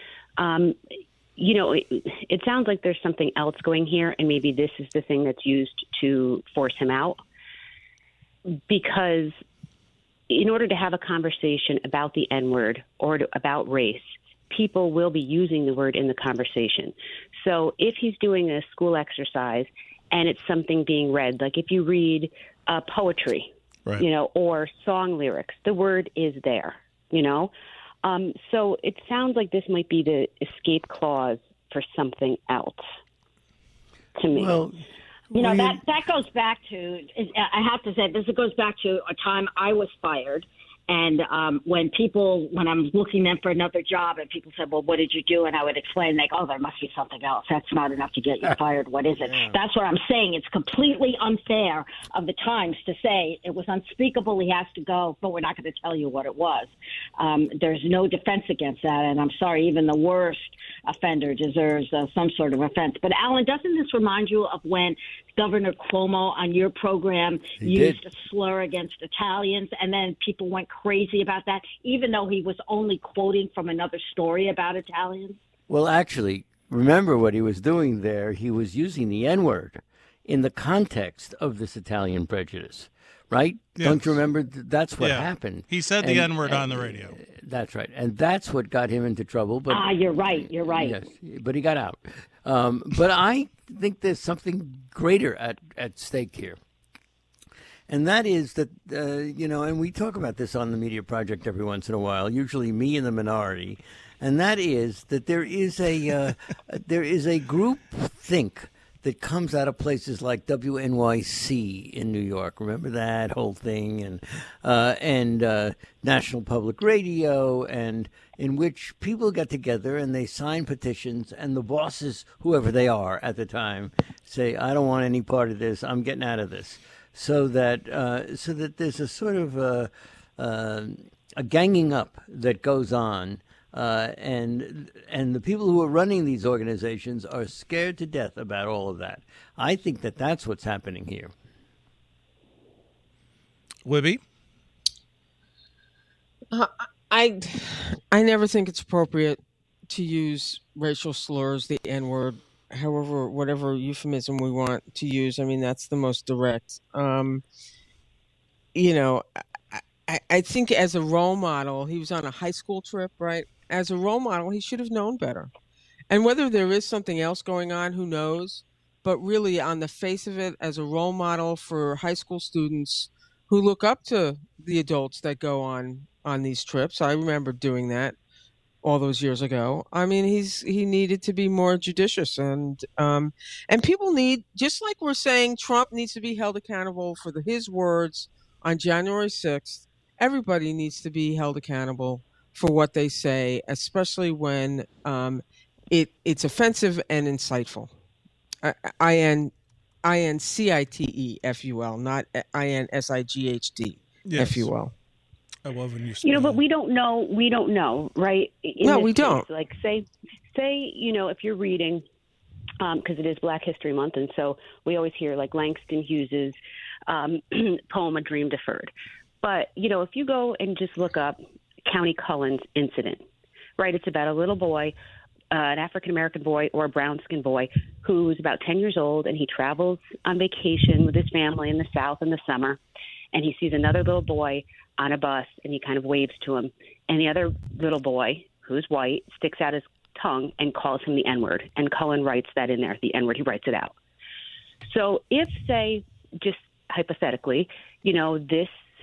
It sounds like there's something else going here, and maybe this is the thing that's used to force him out. Because in order to have a conversation about the N-word or about race, people will be using the word in the conversation. So if he's doing a school exercise and it's something being read, like if you read poetry, or song lyrics, the word is there, So it sounds like this might be the escape clause for something else to me. Well, that goes back to, I have to say, this goes back to a time I was fired. And when I'm looking then for another job and people said, well, what did you do? And I would explain, there must be something else. That's not enough to get you fired. What is it? Yeah. That's what I'm saying. It's completely unfair of the Times to say it was unspeakable. He has to go, but we're not going to tell you what it was. There's no defense against that. And I'm sorry, even the worst offender deserves some sort of offense. But Alan, doesn't this remind you of when Governor Cuomo on your program used a slur against Italians, and then people went crazy about that, even though he was only quoting from another story about Italians? Well, actually, remember what he was doing there. He was using the N-word in the context of this Italian prejudice, right? Yes. Don't you remember? That's what happened. He said the N-word on the radio. That's right. And that's what got him into trouble. But you're right. You're right. Yes, but he got out. But I think there's something greater at stake here. And that is that, and we talk about this on the Media Project every once in a while, usually me in the minority, and that is that there is a group think that comes out of places like WNYC in New York. Remember that whole thing? And National Public Radio, and in which people get together and they sign petitions, and the bosses, whoever they are at the time, say, I don't want any part of this. I'm getting out of this. So that there's a sort of a ganging up that goes on. And the people who are running these organizations are scared to death about all of that. I think that that's what's happening here. Libby? I never think it's appropriate to use racial slurs, the N-word, however, whatever euphemism we want to use. I mean, that's the most direct. I think as a role model, he was on a high school trip, right? As a role model, he should have known better. And whether there is something else going on, who knows? But really, on the face of it, as a role model for high school students, who look up to the adults that go on these trips. I remember doing that all those years ago. I mean, he needed to be more judicious, and people need, just like we're saying, Trump needs to be held accountable for his words on January 6th. Everybody needs to be held accountable for what they say, especially when it's offensive and insightful. INCITEFUL, not INSIGHD FUL. I love when you You know, but we don't know, right? No, we don't. Like, say, you know, if you're reading, because it is Black History Month, and so we always hear like Langston Hughes's poem "A Dream Deferred." But you know, if you go and just look up County Cullen's incident, right? It's about a little boy, an African American boy or a brown skinned boy who's about 10 years old, and he travels on vacation with his family in the South in the summer, and he sees another little boy on a bus, and he kind of waves to him, and the other little boy, who's white, sticks out his tongue and calls him the N-word, and Cullen writes that in there, the N-word, he writes it out. So if, say, just hypothetically, you know, this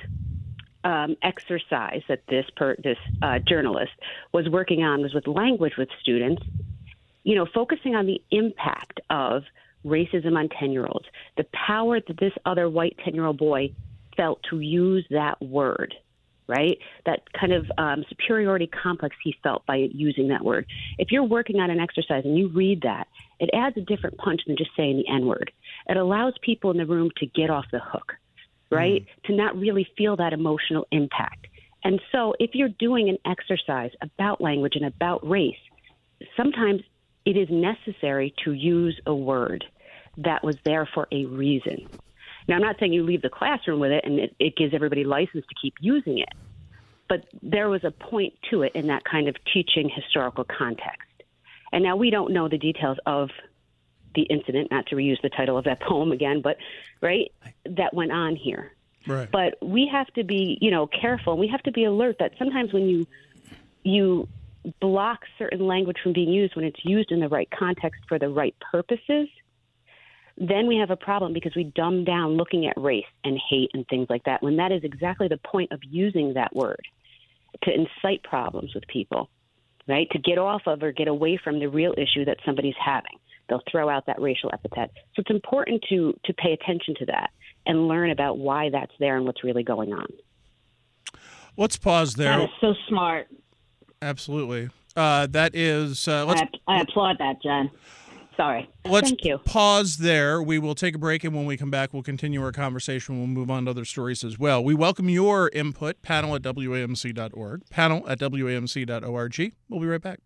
exercise that this journalist was working on was with language with students, you know, focusing on the impact of racism on 10-year-olds, the power that this other white 10-year-old boy felt to use that word, right? That kind of superiority complex he felt by using that word. If you're working on an exercise and you read that, it adds a different punch than just saying the N-word. It allows people in the room to get off the hook, right? To not really feel that emotional impact. And so if you're doing an exercise about language and about race, sometimes it is necessary to use a word that was there for a reason. Now, I'm not saying you leave the classroom with it and it gives everybody license to keep using it, but there was a point to it in that kind of teaching historical context. And now we don't know the details of the incident, not to reuse the title of that poem again, but right, that went on here. Right. But we have to be, you know, careful. We have to be alert that sometimes when you block certain language from being used when it's used in the right context for the right purposes, then we have a problem because we dumb down looking at race and hate and things like that, when that is exactly the point of using that word, to incite problems with people, right? To get off of or get away from the real issue that somebody's having. They'll throw out that racial epithet. So it's important to pay attention to that and learn about why that's there and what's really going on. Let's pause there. That is so smart. Absolutely. That is... I applaud that, Jen. Sorry. Let's Thank you. pause there. We will take a break, and when we come back, we'll continue our conversation. We'll move on to other stories as well. We welcome your input, panel@WAMC.org, panel@WAMC.org. We'll be right back.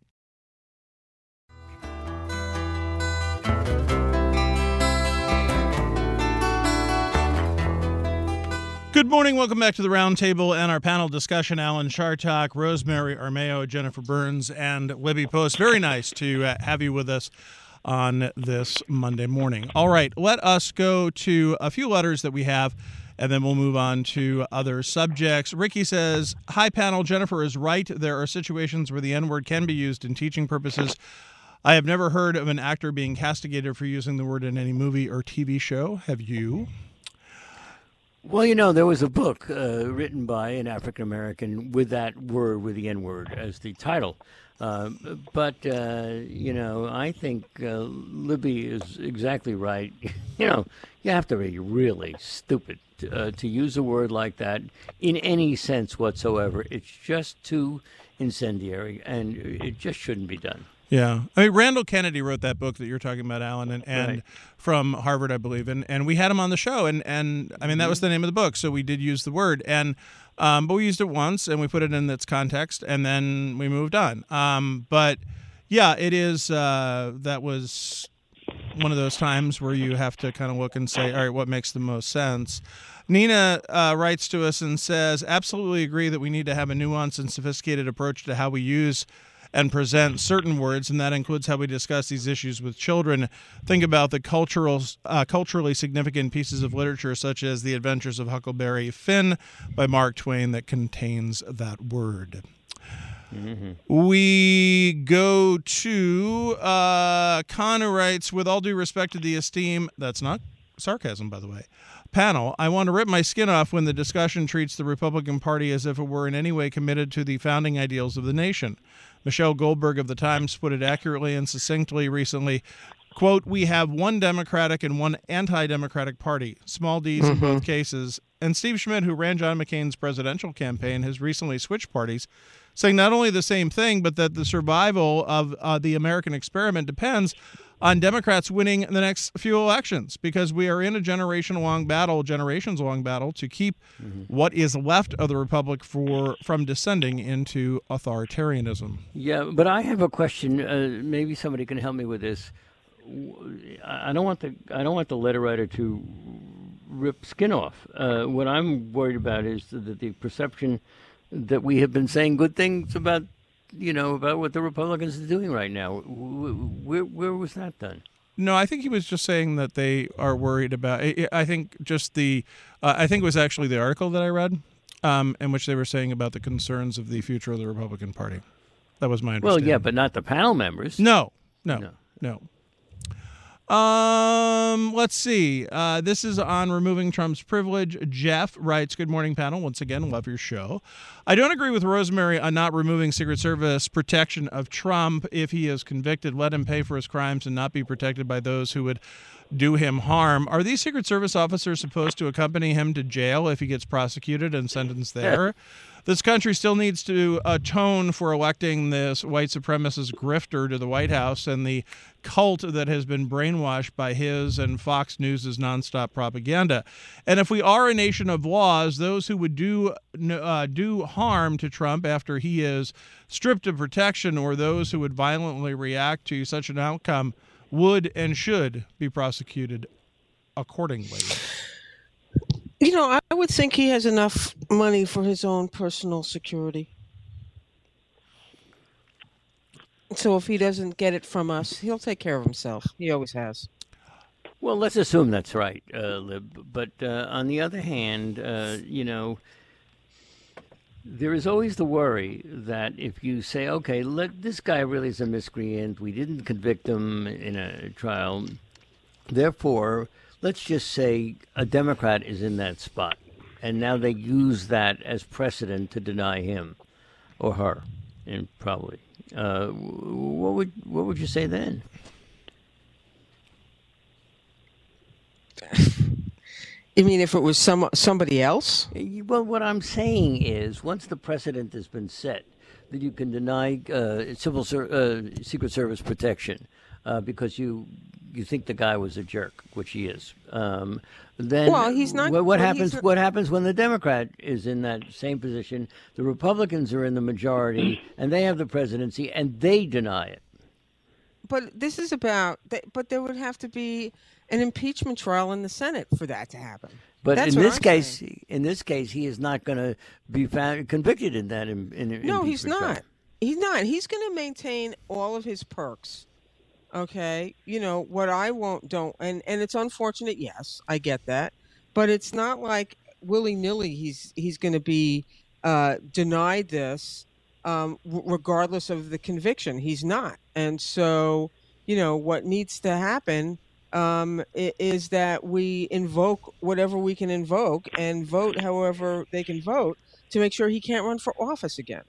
Good morning. Welcome back to the Roundtable and our panel discussion. Alan Chartock, Rosemary Armao, Jennifer Burns, and Libby Post. Very nice to have you with us on this Monday morning. All right, let us go to a few letters that we have, and then we'll move on to other subjects. Ricky says, hi, panel. Jennifer is right. There are situations where the N-word can be used in teaching purposes. I have never heard of an actor being castigated for using the word in any movie or TV show. Have you? Well, you know, there was a book written by an African-American with that word, with the N-word, as the title. But you know, I think Libby is exactly right. You know, you have to be really stupid to use a word like that in any sense whatsoever. It's just too incendiary, and it just shouldn't be done. Yeah. I mean, Randall Kennedy wrote that book that you're talking about, Alan, and Right. from Harvard, I believe. And we had him on the show, and I mean, that was the name of the book, so we did use the word. And but we used it once, and we put it in its context, and then we moved on. But, yeah, it is that was one of those times where you have to kind of look and say, all right, what makes the most sense? Nina writes to us and says, absolutely agree that we need to have a nuanced and sophisticated approach to how we use and present certain words, and that includes how we discuss these issues with children. Think about the culturally significant pieces of literature, such as The Adventures of Huckleberry Finn by Mark Twain, that contains that word. Mm-hmm. We go to Connor writes, with all due respect to the esteem, that's not sarcasm, by the way. Panel, I want to rip my skin off when the discussion treats the Republican Party as if it were in any way committed to the founding ideals of the nation. Michelle Goldberg of The Times put it accurately and succinctly recently. Quote, we have one Democratic and one anti-Democratic party, small d's in both cases. And Steve Schmidt, who ran John McCain's presidential campaign, has recently switched parties, saying not only the same thing, but that the survival of the American experiment depends on Democrats winning the next few elections, because we are in a generations-long battle to keep what is left of the republic from descending into authoritarianism. Yeah, but I have a question. Maybe somebody can help me with this. I don't want the letter writer to rip skin off. What I'm worried about is that the perception that we have been saying good things about what the Republicans are doing right now. Where was that done? No, I think he was just saying that they are worried about. I think just I think it was actually the article that I read, in which they were saying about the concerns of the future of the Republican Party. That was my understanding. Well, yeah, but not the panel members. No. Let's see. This is on removing Trump's privilege. Jeff writes, good morning, panel. Once again, love your show. I don't agree with Rosemary on not removing Secret Service protection of Trump. If he is convicted, let him pay for his crimes and not be protected by those who would do him harm. Are these Secret Service officers supposed to accompany him to jail if he gets prosecuted and sentenced there? This country still needs to atone for electing this white supremacist grifter to the White House and the cult that has been brainwashed by his and Fox News' nonstop propaganda. And if we are a nation of laws, those who would do harm to Trump after he is stripped of protection, or those who would violently react to such an outcome, would and should be prosecuted accordingly. I would think he has enough money for his own personal security. So if he doesn't get it from us, he'll take care of himself. He always has. Well, let's assume that's right, Lib. But on the other hand, there is always the worry that if you say, okay, this guy really is a miscreant, we didn't convict him in a trial, therefore, let's just say a Democrat is in that spot, and now they use that as precedent to deny him or her, and probably. What would you say then? You mean if it was somebody else? Well, what I'm saying is, once the precedent has been set, that you can deny Secret Service protection because you think the guy was a jerk, which he is. Then, well, he's not. What happens? What happens when the Democrat is in that same position? The Republicans are in the majority, and they have the presidency, and they deny it. But this is about. But there would have to be an impeachment trial in the Senate for that to happen. But That's in this case, he is not going to be found convicted in that. No, he's not. Trial. He's not. He's going to maintain all of his perks. Okay, what I don't, and it's unfortunate. Yes, I get that, but it's not like willy-nilly. He's going to be denied this, regardless of the conviction. He's not, and so what needs to happen is that we invoke whatever we can invoke and vote however they can vote to make sure he can't run for office again.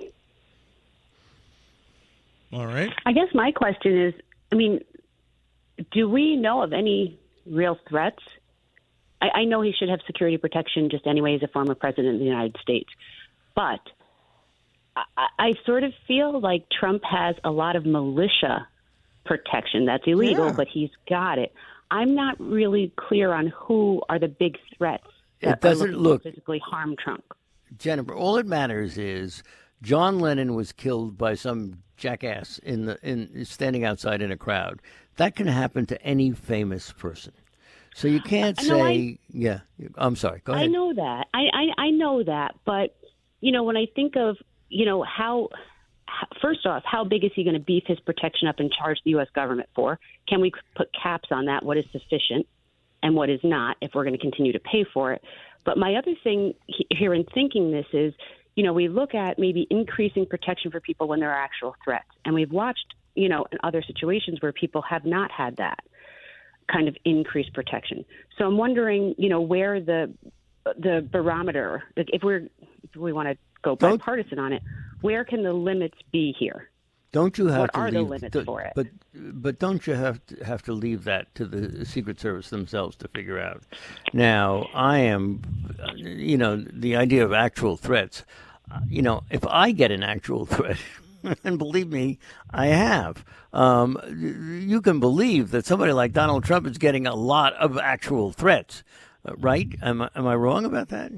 All right. I guess my question is, do we know of any real threats? I know he should have security protection just anyway as a former president of the United States. But I sort of feel like Trump has a lot of militia protection. That's illegal, but he's got it. I'm not really clear on who are the big threats that it doesn't look to physically harm Trump. Jennifer, all that matters is John Lennon was killed by some jackass in standing outside in a crowd. That can happen to any famous person. So you can't say, yeah. I'm sorry. Go ahead. I know that. I know that. But, when I think of, how first off, how big is he going to beef his protection up and charge the U.S. government for? Can we put caps on that? What is sufficient and what is not if we're going to continue to pay for it? But my other thing here in thinking this is, we look at maybe increasing protection for people when there are actual threats. And we've watched, in other situations where people have not had that. kind of increased protection. So I'm wondering, where the barometer, like if we want to go bipartisan on it, where can the limits be here? Don't you have what to are leave, the limits for it? But don't you have to leave that to the Secret Service themselves to figure out? Now, I am, the idea of actual threats. If I get an actual threat, and believe me, I have. You can believe that somebody like Donald Trump is getting a lot of actual threats, right? Am I wrong about that?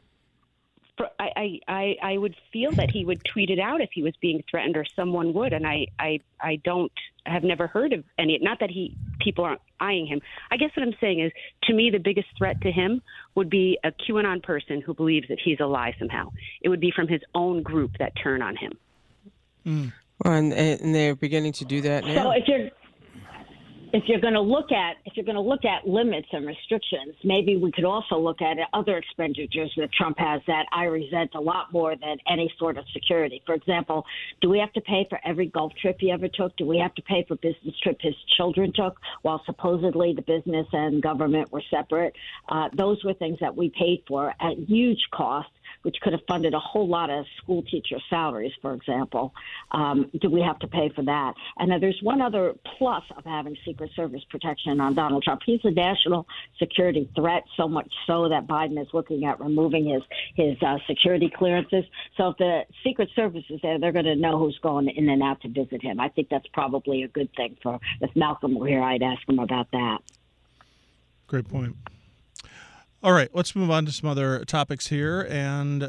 I would feel that he would tweet it out if he was being threatened, or someone would, and I have never heard of any. Not that people aren't eyeing him. I guess what I'm saying is, to me, the biggest threat to him would be a QAnon person who believes that he's a lie somehow. It would be from his own group that turn on him. Mm. Well, and they're beginning to do that now. So if you're going to look at limits and restrictions, maybe we could also look at other expenditures that Trump has that I resent a lot more than any sort of security. For example, do we have to pay for every golf trip he ever took? Do we have to pay for business trip his children took while supposedly the business and government were separate? Those were things that we paid for at huge cost, which could have funded a whole lot of school teacher salaries, for example. Do we have to pay for that? And there's one other plus of having Secret Service protection on Donald Trump. He's a national security threat, so much so that Biden is looking at removing his security clearances. So if the Secret Service is there, they're going to know who's going in and out to visit him. I think that's probably a good thing. If Malcolm were here, I'd ask him about that. Great point. All right, let's move on to some other topics here. And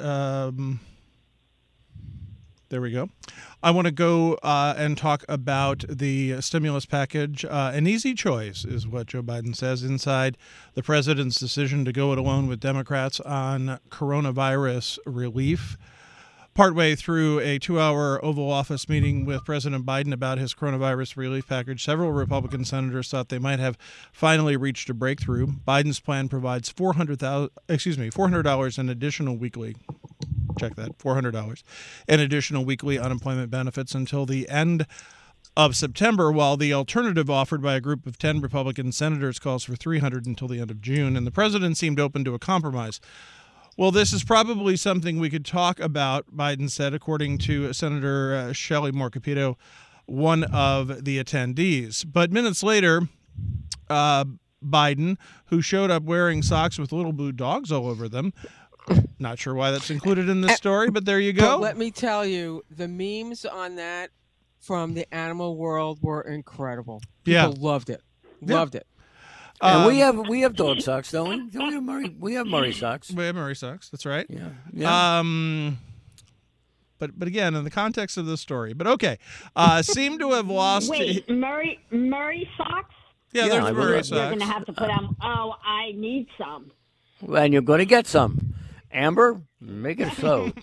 there we go. I want to go and talk about the stimulus package. An easy choice is what Joe Biden says inside the president's decision to go it alone with Democrats on coronavirus relief. Partway through a 2-hour Oval Office meeting with President Biden about his coronavirus relief package, several Republican senators thought they might have finally reached a breakthrough. Biden's plan provides $400 in additional weekly. Check that, $400 in additional weekly unemployment benefits until the end of September, while the alternative offered by a group of 10 Republican senators calls for $300 until the end of June. And the president seemed open to a compromise. Well, this is probably something we could talk about, Biden said, according to Senator Shelley Moore Capito, one of the attendees. But minutes later, Biden, who showed up wearing socks with little blue dogs all over them, not sure why that's included in this story, but there you go. But let me tell you, the memes on that from the animal world were incredible. People loved it. Loved it. And we have dog socks, don't we? Don't we have Murray? We have Murray socks. We have Murray socks. That's right. Yeah. But again, in the context of this story. But okay, seem to have lost. Wait, Murray socks? Yeah, there's Murray socks. You're going to have to put on. Oh, I need some. And you're going to get some. Amber, make it so.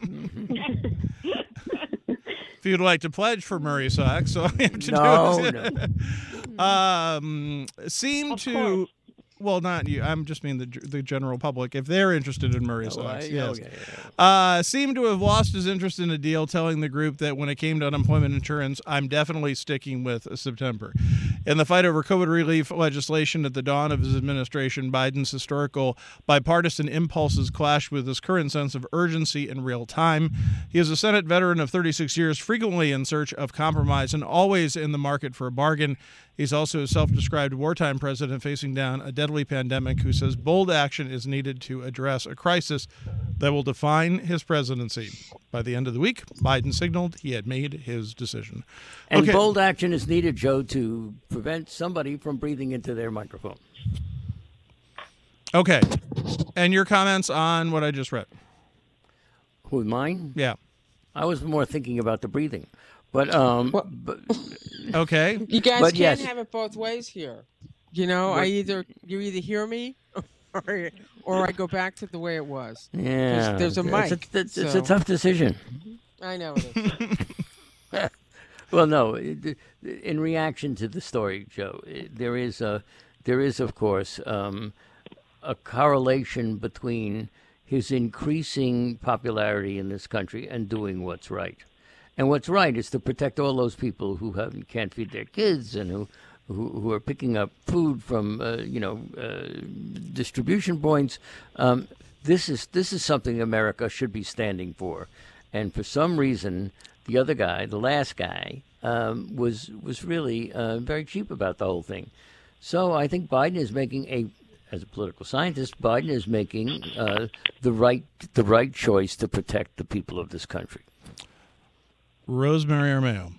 If you'd like to pledge for Murray socks, all you have to do is seem of to. Course. Well, not you. I'm just mean the general public. If they're interested in Murray socks, yes. Seemed to have lost his interest in a deal, telling the group that when it came to unemployment insurance, I'm definitely sticking with September. In the fight over COVID relief legislation at the dawn of his administration, Biden's historical bipartisan impulses clashed with his current sense of urgency in real time. He is a Senate veteran of 36 years, frequently in search of compromise and always in the market for a bargain. He's also a self-described wartime president facing down a deadly pandemic who says bold action is needed to address a crisis that will define his presidency. By the end of the week, Biden signaled he had made his decision. And bold action is needed, Joe, to prevent somebody from breathing into their microphone. Okay. And your comments on what I just read? Who, mine? Yeah. I was more thinking about the breathing. But okay. You guys can't have it both ways here. You know, you either hear me or I go back to the way it was. Yeah. There's a mic. It's a tough decision. I know it is. Well, no. In reaction to the story, Joe, there is of course a correlation between his increasing popularity in this country and doing what's right. And what's right is to protect all those people who can't feed their kids and who are picking up food from distribution points. This is something America should be standing for, and for some reason, the other guy, the last guy, was really very cheap about the whole thing. So I think Biden is making as a political scientist, Biden is making the right choice to protect the people of this country. Rosemary Armao.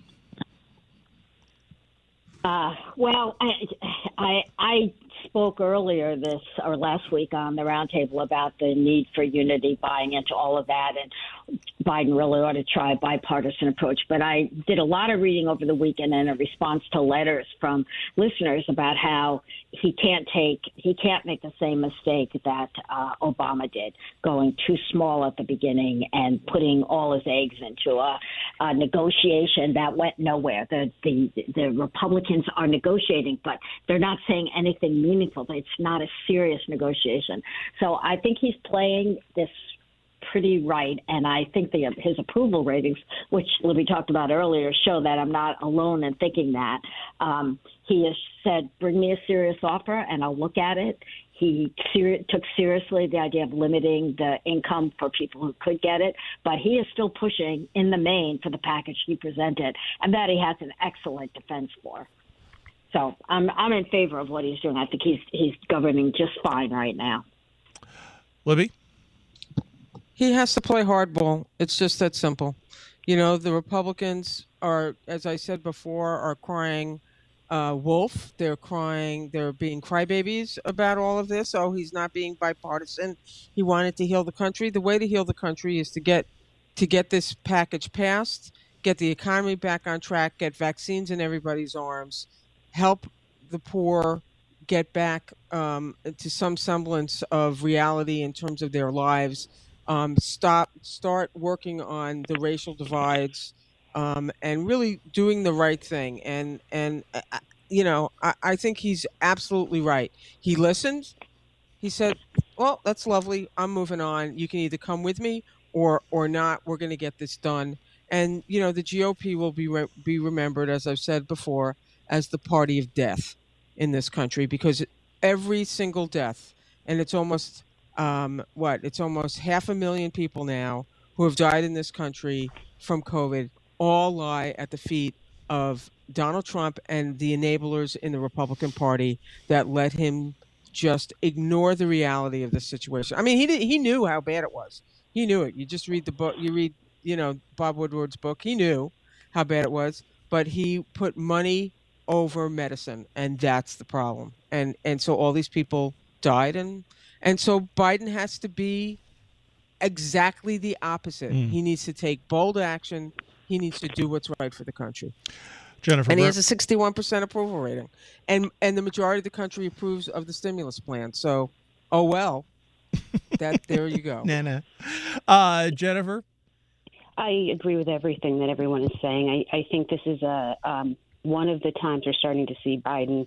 Well, I spoke earlier last week on the roundtable about the need for unity, buying into all of that, and Biden really ought to try a bipartisan approach. But I did a lot of reading over the weekend in a response to letters from listeners about how he can't make the same mistake that Obama did, going too small at the beginning and putting all his eggs into a negotiation that went nowhere. The Republicans are negotiating, but they're not saying anything meaningful. It's not a serious negotiation. So I think he's playing this pretty right, and I think his approval ratings, which Libby talked about earlier, show that I'm not alone in thinking that. He has said, bring me a serious offer, and I'll look at it. He took seriously the idea of limiting the income for people who could get it, but he is still pushing in the main for the package he presented, and that he has an excellent defense for. So I'm in favor of what he's doing. I think he's governing just fine right now. Libby? He has to play hardball. It's just that simple. The Republicans are, as I said before, are crying wolf. They're being crybabies about all of this. Oh, he's not being bipartisan. He wanted to heal the country. The way to heal the country is to get this package passed, get the economy back on track, get vaccines in everybody's arms, help the poor get back to some semblance of reality in terms of their lives. Start working on the racial divides, and really doing the right thing. And I think he's absolutely right. He listened. He said, well, that's lovely. I'm moving on. You can either come with me or not. We're going to get this done. And, the GOP will be remembered, as I've said before, as the party of death in this country, because every single death, and it's almost it's almost 500,000 people now who have died in this country from COVID, all lie at the feet of Donald Trump and the enablers in the Republican Party that let him just ignore the reality of the situation. I mean, he knew how bad it was. He knew it. You just read the book. You read, Bob Woodward's book. He knew how bad it was, but he put money over medicine, and that's the problem. And so all these people died, and so Biden has to be exactly the opposite. He needs to take bold action. He needs to do what's right for the country. Jennifer, and he has a 61% approval rating, and the majority of the country approves of the stimulus plan. So, oh well, there you go. Jennifer, I agree with everything that everyone is saying. I think this is one of the times we're starting to see Biden,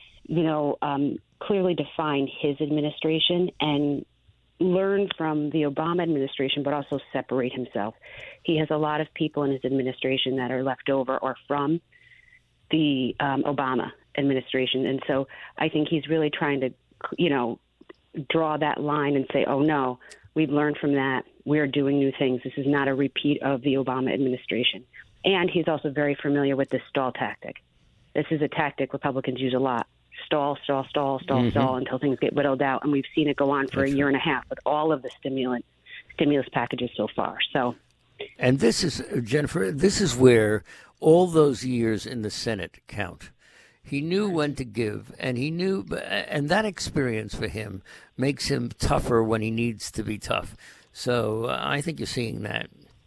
clearly define his administration and learn from the Obama administration, but also separate himself. He has a lot of people in his administration that are left over or from the Obama administration. And so I think he's really trying to, draw that line and say, oh, no, we've learned from that. We're doing new things. This is not a repeat of the Obama administration. And he's also very familiar with this stall tactic. This is a tactic Republicans use a lot. Stall until things get whittled out. And we've seen it go on for a year and a half with all of the stimulus packages so far. So, and this is, Jennifer, this is where all those years in the Senate count. He knew when to give, and and that experience for him makes him tougher when he needs to be tough. So I think you're seeing that.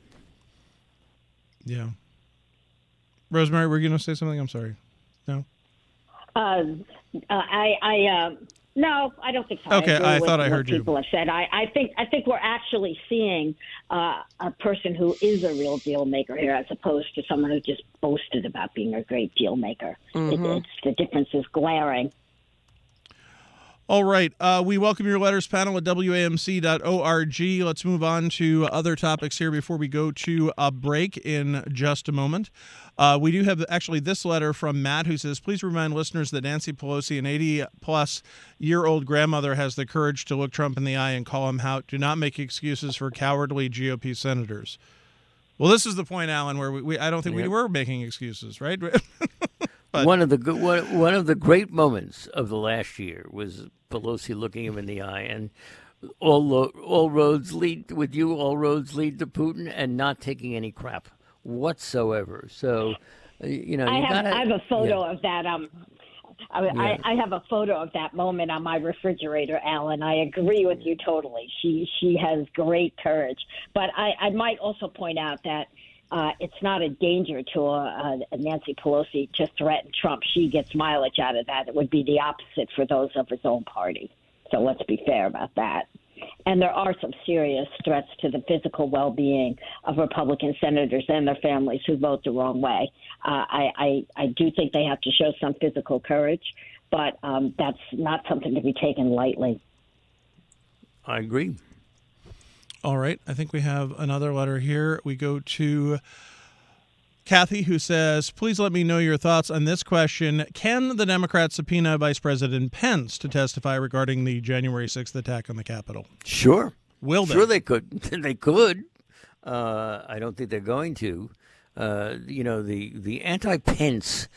Yeah. Rosemary, were you going to say something? I'm sorry. No? No, I don't think so. Okay, I thought I heard you. People have said. I think we're actually seeing a person who is a real deal maker here, as opposed to someone who just boasted about being a great deal maker. The difference is glaring. All right. We welcome your letters panel at WAMC.org. Let's move on to other topics here before we go to a break in just a moment. We do have actually this letter from Matt, who says, please remind listeners that Nancy Pelosi, an 80-plus-year-old grandmother, has the courage to look Trump in the eye and call him out. Do not make excuses for cowardly GOP senators. Well, this is the point, Alan, where I don't think we were making excuses, right? One of the great moments of the last year was Pelosi looking him in the eye, and all roads lead to Putin, and not taking any crap whatsoever. So, I have a photo of that. I have a photo of that moment on my refrigerator, Alan. I agree with you totally. She has great courage, but I might also point out that. It's not a danger to a Nancy Pelosi to threaten Trump. She gets mileage out of that. It would be the opposite for those of his own party. So let's be fair about that. And there are some serious threats to the physical well-being of Republican senators and their families who vote the wrong way. I do think they have to show some physical courage, but that's not something to be taken lightly. I agree. All right. I think we have another letter here. We go to Kathy, who says, please let me know your thoughts on this question. Can the Democrats subpoena Vice President Pence to testify regarding the January 6th attack on the Capitol? Sure. Will they? Sure they could. They could. I don't think they're going to. The anti-Pence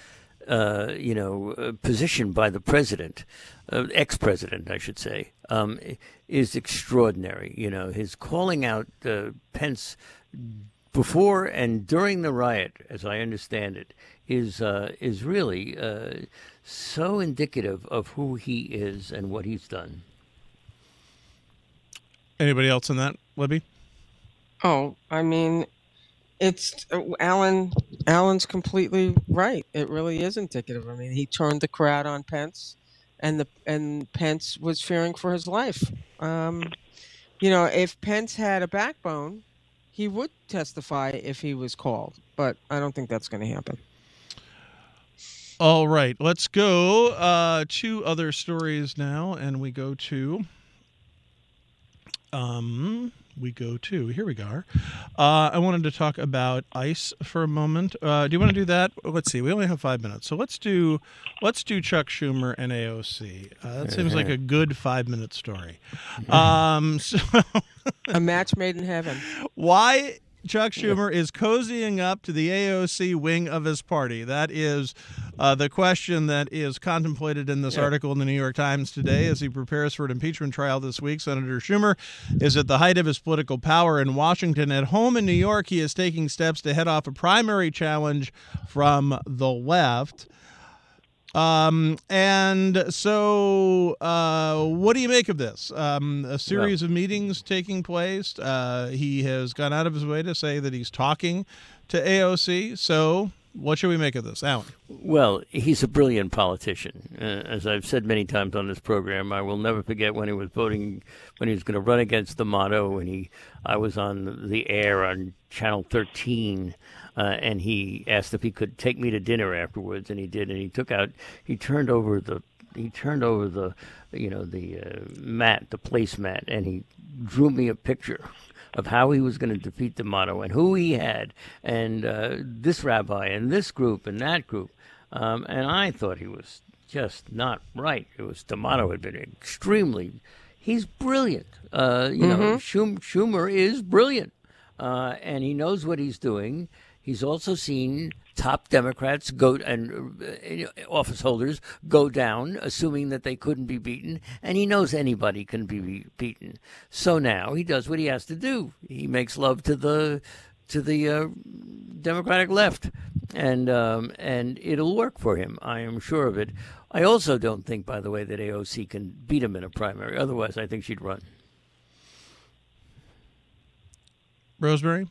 position by the president, ex-president, I should say, is extraordinary. His calling out Pence before and during the riot, as I understand it, is really so indicative of who he is and what he's done. Anybody else on that, Libby? Oh, I mean, it's Alan's completely right. It really is indicative. I mean, he turned the crowd on Pence, and Pence was fearing for his life. If Pence had a backbone, he would testify if he was called, but I don't think that's going to happen. All right, let's go to other stories now, and we go to here we go. I wanted to talk about ICE for a moment. Do you want to do that? Let's see. We only have 5 minutes, so let's do Chuck Schumer and AOC. That seems like a good 5-minute story. So a match made in heaven. Why Chuck Schumer is cozying up to the AOC wing of his party? That is the question that is contemplated in this article in the New York Times today as he prepares for an impeachment trial this week. Senator Schumer is at the height of his political power in Washington. At home in New York, he is taking steps to head off a primary challenge from the left. And so what do you make of this? A series of meetings taking place. He has gone out of his way to say that he's talking to AOC. So what should we make of this, Alan? Well, he's a brilliant politician. As I've said many times on this program, I will never forget when he was voting, when he was going to run against D'Amato, and I was on the air on Channel 13. And he asked if he could take me to dinner afterwards, and he did. And he turned over the mat, the placemat, and he drew me a picture of how he was going to defeat D'Amato and who he had, and this rabbi and this group and that group. And I thought he was just not right. It was D'Amato had been extremely. He's brilliant. Schumer is brilliant, and he knows what he's doing. He's also seen top Democrats go and office holders go down, assuming that they couldn't be beaten, and he knows anybody can be beaten. So now he does what he has to do. He makes love to the Democratic left, and it'll work for him. I am sure of it. I also don't think, by the way, that AOC can beat him in a primary. Otherwise, I think she'd run. Rosemary?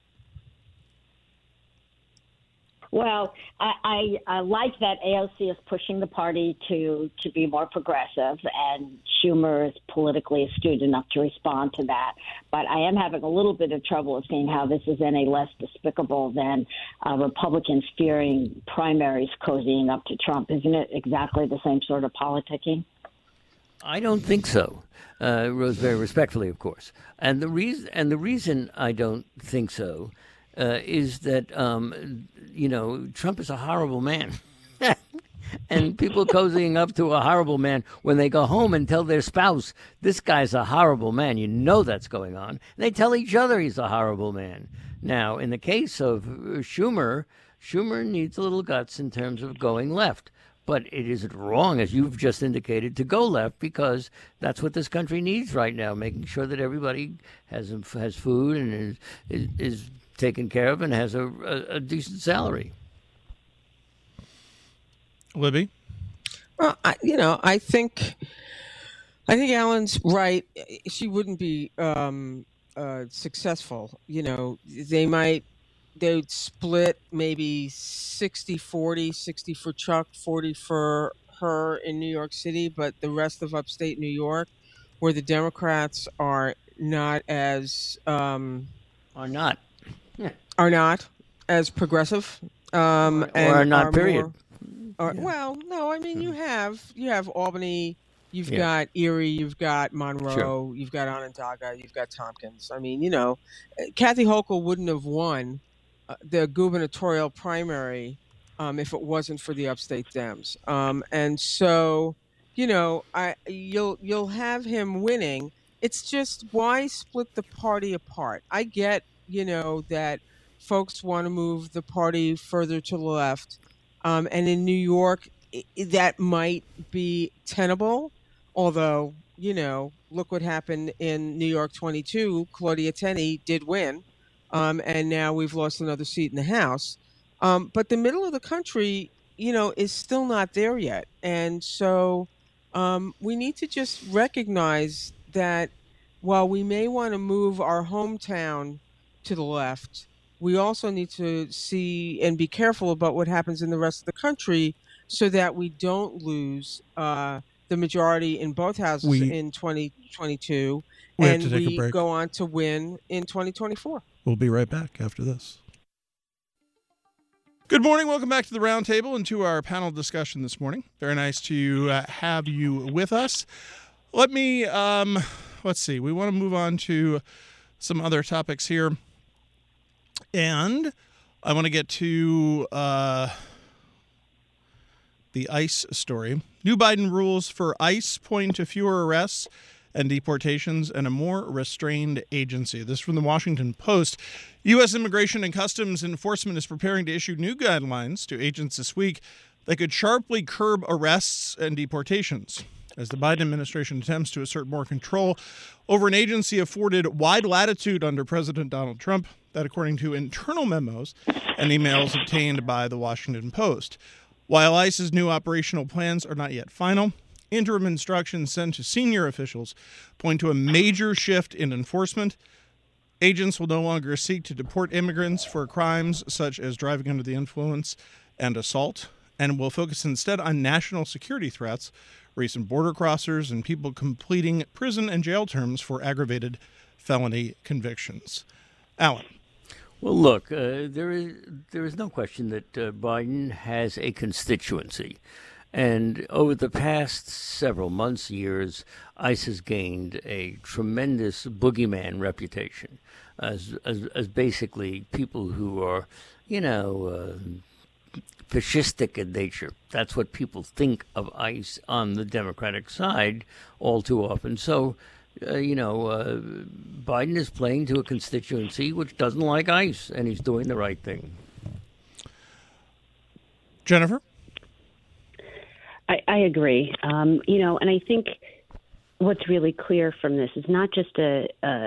Well, I like that AOC is pushing the party to be more progressive, and Schumer is politically astute enough to respond to that. But I am having a little bit of trouble seeing how this is any less despicable than Republicans fearing primaries cozying up to Trump. Isn't it exactly the same sort of politicking? I don't think so. Rose, very respectfully, of course. And the reason I don't think so is that Trump is a horrible man. And people cozying up to a horrible man when they go home and tell their spouse, this guy's a horrible man. You know that's going on. They tell each other he's a horrible man. Now, in the case of Schumer needs a little guts in terms of going left. But it isn't wrong, as you've just indicated, to go left, because that's what this country needs right now, making sure that everybody has food and is taken care of and has a decent salary. Libby? Well, I think Alan's right. She wouldn't be successful. They'd split maybe 60-40, 60 for Chuck, 40 for her in New York City, but the rest of upstate New York, where the Democrats are not as are not as progressive, or are not. Period. Well, no, I mean you have Albany, you've got Erie, you've got Monroe, You've got Onondaga, you've got Tompkins. I mean, Kathy Hochul wouldn't have won the gubernatorial primary if it wasn't for the upstate Dems, and so you'll have him winning. It's just, why split the party apart? I get that folks want to move the party further to the left. And in New York, that might be tenable, although, look what happened in New York 22. Claudia Tenney did win, and now we've lost another seat in the House. But the middle of the country, is still not there yet. And so we need to just recognize that while we may want to move our hometown to the left, we also need to see and be careful about what happens in the rest of the country so that we don't lose the majority in both houses in 2022 and we go on to win in 2024. We'll be right back after this. Good morning. Welcome back to the Roundtable and to our panel discussion this morning. Very nice to have you with us. Let me, let's see. We want to move on to some other topics here. And I want to get to the ICE story. New Biden rules for ICE point to fewer arrests and deportations and a more restrained agency. This from the Washington Post. U.S. Immigration and Customs Enforcement is preparing to issue new guidelines to agents this week that could sharply curb arrests and deportations, as the Biden administration attempts to assert more control over an agency afforded wide latitude under President Donald Trump. That, according to internal memos and emails obtained by the Washington Post. While ICE's new operational plans are not yet final, interim instructions sent to senior officials point to a major shift in enforcement. Agents will no longer seek to deport immigrants for crimes such as driving under the influence and assault, and will focus instead on national security threats, recent border crossers, and people completing prison and jail terms for aggravated felony convictions. Alan. Well, look, there is no question that Biden has a constituency. And over the past several months, years, ICE has gained a tremendous boogeyman reputation as basically people who are, fascistic in nature. That's what people think of ICE on the Democratic side all too often. So, Biden is playing to a constituency which doesn't like ICE, and he's doing the right thing. Jennifer? I agree. And I think what's really clear from this is not just get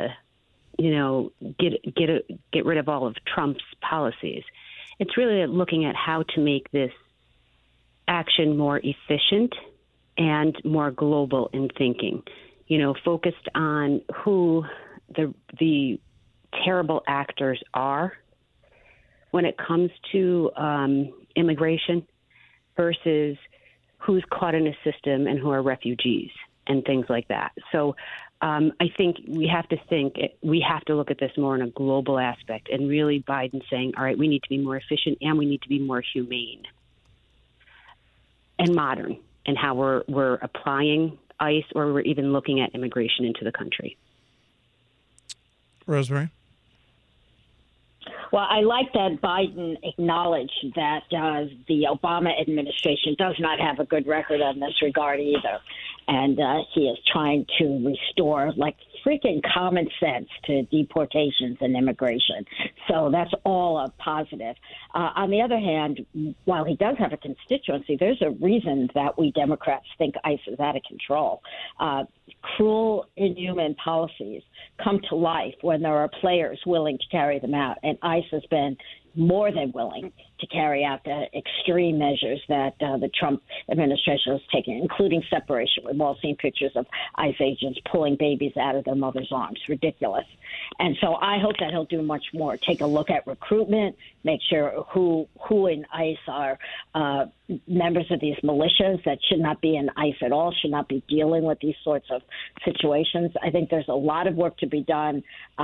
rid of all of Trump's policies. It's really looking at how to make this action more efficient and more global in thinking. Focused on who the terrible actors are when it comes to immigration versus who's caught in a system and who are refugees and things like that. So I think we have to look at this more in a global aspect, and really Biden saying, all right, we need to be more efficient and we need to be more humane and modern in how we're applying ICE or we're even looking at immigration into the country. Rosemary? Well, I like that Biden acknowledged that the Obama administration does not have a good record on this regard either. And he is trying to restore, like, freaking common sense to deportations and immigration. So that's all a positive. On the other hand, while he does have a constituency, there's a reason that we Democrats think ICE is out of control. Cruel, inhuman policies come to life when there are players willing to carry them out. And ICE has been more than willing to carry out the extreme measures that the Trump administration has taken, including separation. We've all seen pictures of ICE agents pulling babies out of their mother's arms. Ridiculous. And so I hope that he'll do much more. Take a look at recruitment, make sure who in ICE are members of these militias that should not be in ICE at all, should not be dealing with these sorts of situations. I think there's a lot of work to be done.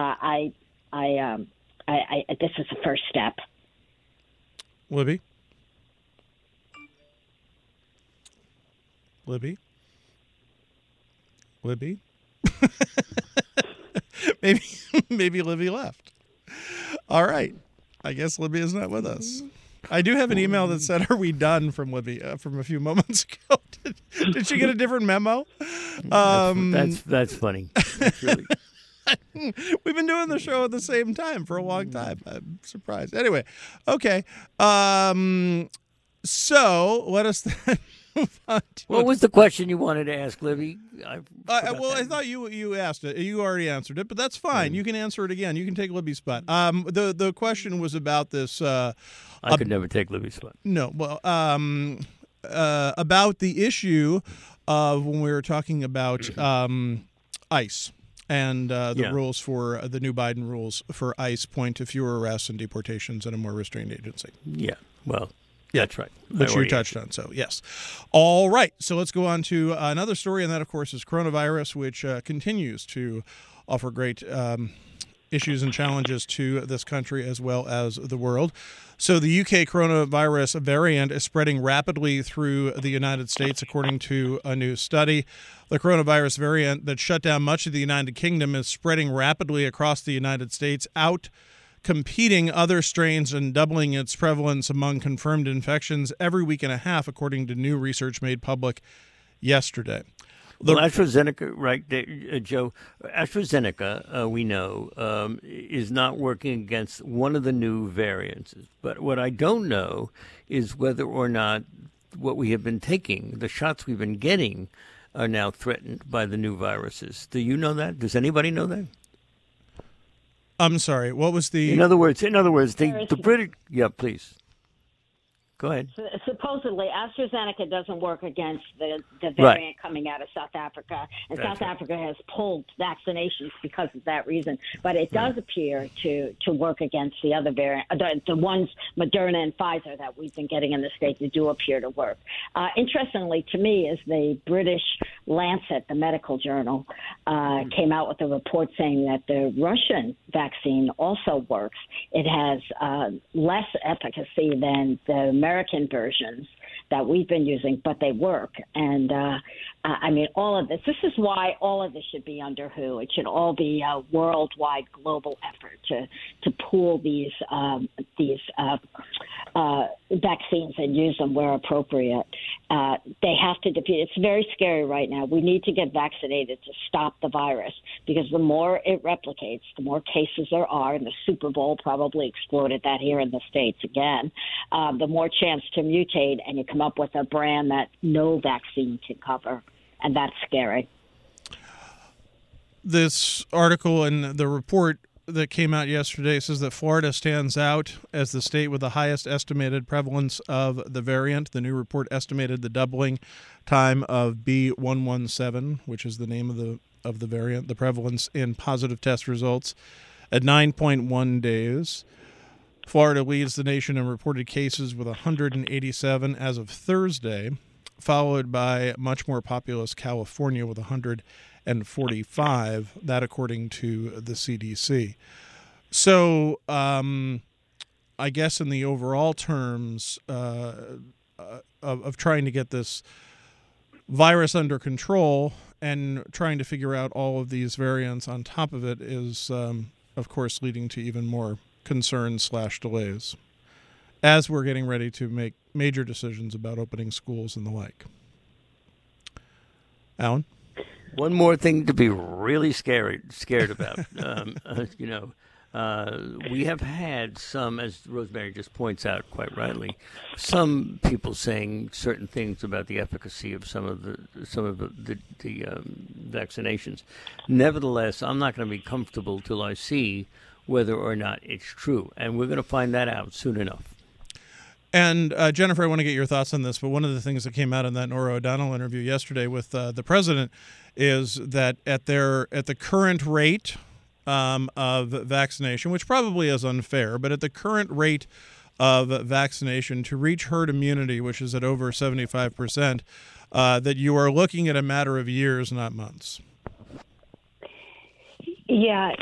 This is the first step. Libby? Libby? Maybe Libby left. All right. I guess Libby is not with us. I do have an email that said, "Are we done?" from Libby from a few moments ago. Did she get a different memo? That's funny. That's really... We've been doing the show at the same time for a long time. I'm surprised. Anyway, okay. So let us then move on to What was the question you wanted to ask, Libby? I thought you asked it. You already answered it, but that's fine. You can answer it again. You can take Libby's spot. The question was about this. I could never take Libby's spot. No. Well, about the issue of when we were talking about ICE. And the rules for the new Biden rules for ICE point to fewer arrests and deportations and a more restrained agency. Yeah, well, that's right. Which you touched on, so yes. All right, so let's go on to another story, and that, of course, is coronavirus, which continues to offer great issues and challenges to this country as well as the world. So the UK coronavirus variant is spreading rapidly through the United States, according to a new study. The coronavirus variant that shut down much of the United Kingdom is spreading rapidly across the United States, out-competing other strains and doubling its prevalence among confirmed infections every week and a half, according to new research made public yesterday. Well, AstraZeneca, right, Joe? AstraZeneca, we know, is not working against one of the new variants. But what I don't know is whether or not what we have been taking, the shots we've been getting, are now threatened by the new viruses. Do you know that? Does anybody know that? I'm sorry. What was the? In other words, the British. Yeah, please. Go ahead. Supposedly, AstraZeneca doesn't work against the variant coming out of South Africa, and South Africa has pulled vaccinations because of that reason. But it does appear to work against the other variant, the ones, Moderna and Pfizer, that we've been getting in the States, that do appear to work. Interestingly, to me, is the British Lancet, the medical journal, came out with a report saying that the Russian vaccine also works. It has less efficacy than the American versions that we've been using, but they work. And I mean, all of this is why all of this should be under WHO. It should all be a worldwide global effort to pool these vaccines and use them where appropriate. They have to defeat. It's very scary right now. We need to get vaccinated to stop the virus, because the more it replicates, the more cases there are, and the Super Bowl probably exploded that here in the States again, the more chance to mutate, and you come up with a brand that no vaccine can cover, and that's scary. This article and the report that came out yesterday says that Florida stands out as the state with the highest estimated prevalence of the variant. The new report estimated the doubling time of B117, which is the name of the variant, the prevalence in positive test results at 9.1 days. Florida leads the nation in reported cases with 187 as of Thursday, followed by much more populous California with 145, that according to the CDC. So I guess in the overall terms of trying to get this virus under control, and trying to figure out all of these variants on top of it is, of course, leading to even more concerns/delays as we're getting ready to make major decisions about opening schools and the like. Alan? One more thing to be really scared about. We have had some, as Rosemary just points out quite rightly, some people saying certain things about the efficacy of some of the vaccinations. Nevertheless, I'm not going to be comfortable till I see whether or not it's true, and we're going to find that out soon enough. And Jennifer, I want to get your thoughts on this, but one of the things that came out in that Norah O'Donnell interview yesterday with the president is that at the current rate of vaccination, which probably is unfair, but at the current rate of vaccination to reach herd immunity, which is at over 75%, that you are looking at a matter of years, not months. Yeah,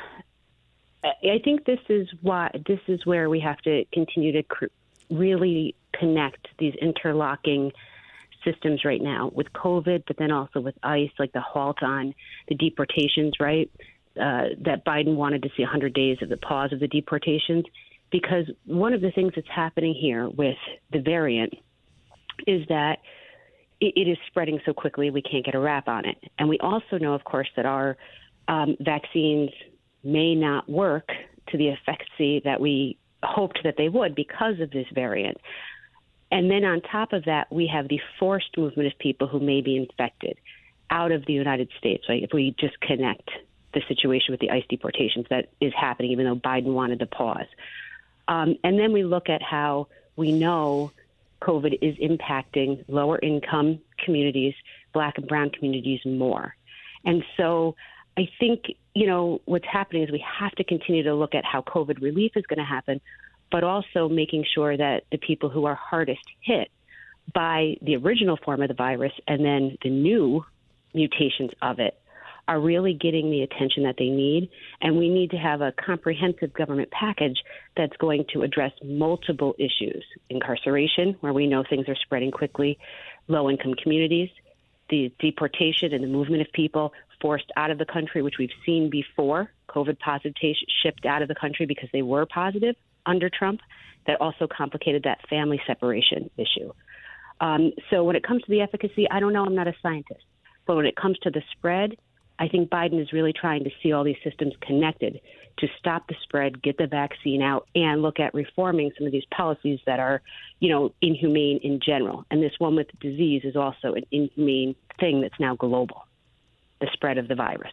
I think this is where we have to continue to really connect these interlocking systems right now with COVID, but then also with ICE, like the halt on the deportations, right? That Biden wanted to see 100 days of the pause of the deportations, because one of the things that's happening here with the variant is that it is spreading so quickly we can't get a wrap on it. And we also know, of course, that our vaccines may not work to the efficacy that we hoped that they would because of this variant. And then on top of that, we have the forced movement of people who may be infected out of the United States. Right? If we just connect the situation with the ICE deportations that is happening, even though Biden wanted to pause. And then we look at how we know COVID is impacting lower income communities, Black and brown communities more. And so I think, what's happening is we have to continue to look at how COVID relief is going to happen, but also making sure that the people who are hardest hit by the original form of the virus and then the new mutations of it are really getting the attention that they need. And we need to have a comprehensive government package that's going to address multiple issues: incarceration, where we know things are spreading quickly, low-income communities, the deportation and the movement of people forced out of the country, which we've seen before. COVID positive shipped out of the country because they were positive under Trump. That also complicated that family separation issue. So when it comes to the efficacy, I don't know. I'm not a scientist. But when it comes to the spread, I think Biden is really trying to see all these systems connected to stop the spread, get the vaccine out, and look at reforming some of these policies that are, inhumane in general. And this one with disease is also an inhumane thing that's now global, the spread of the virus.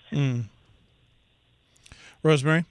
Rosemary?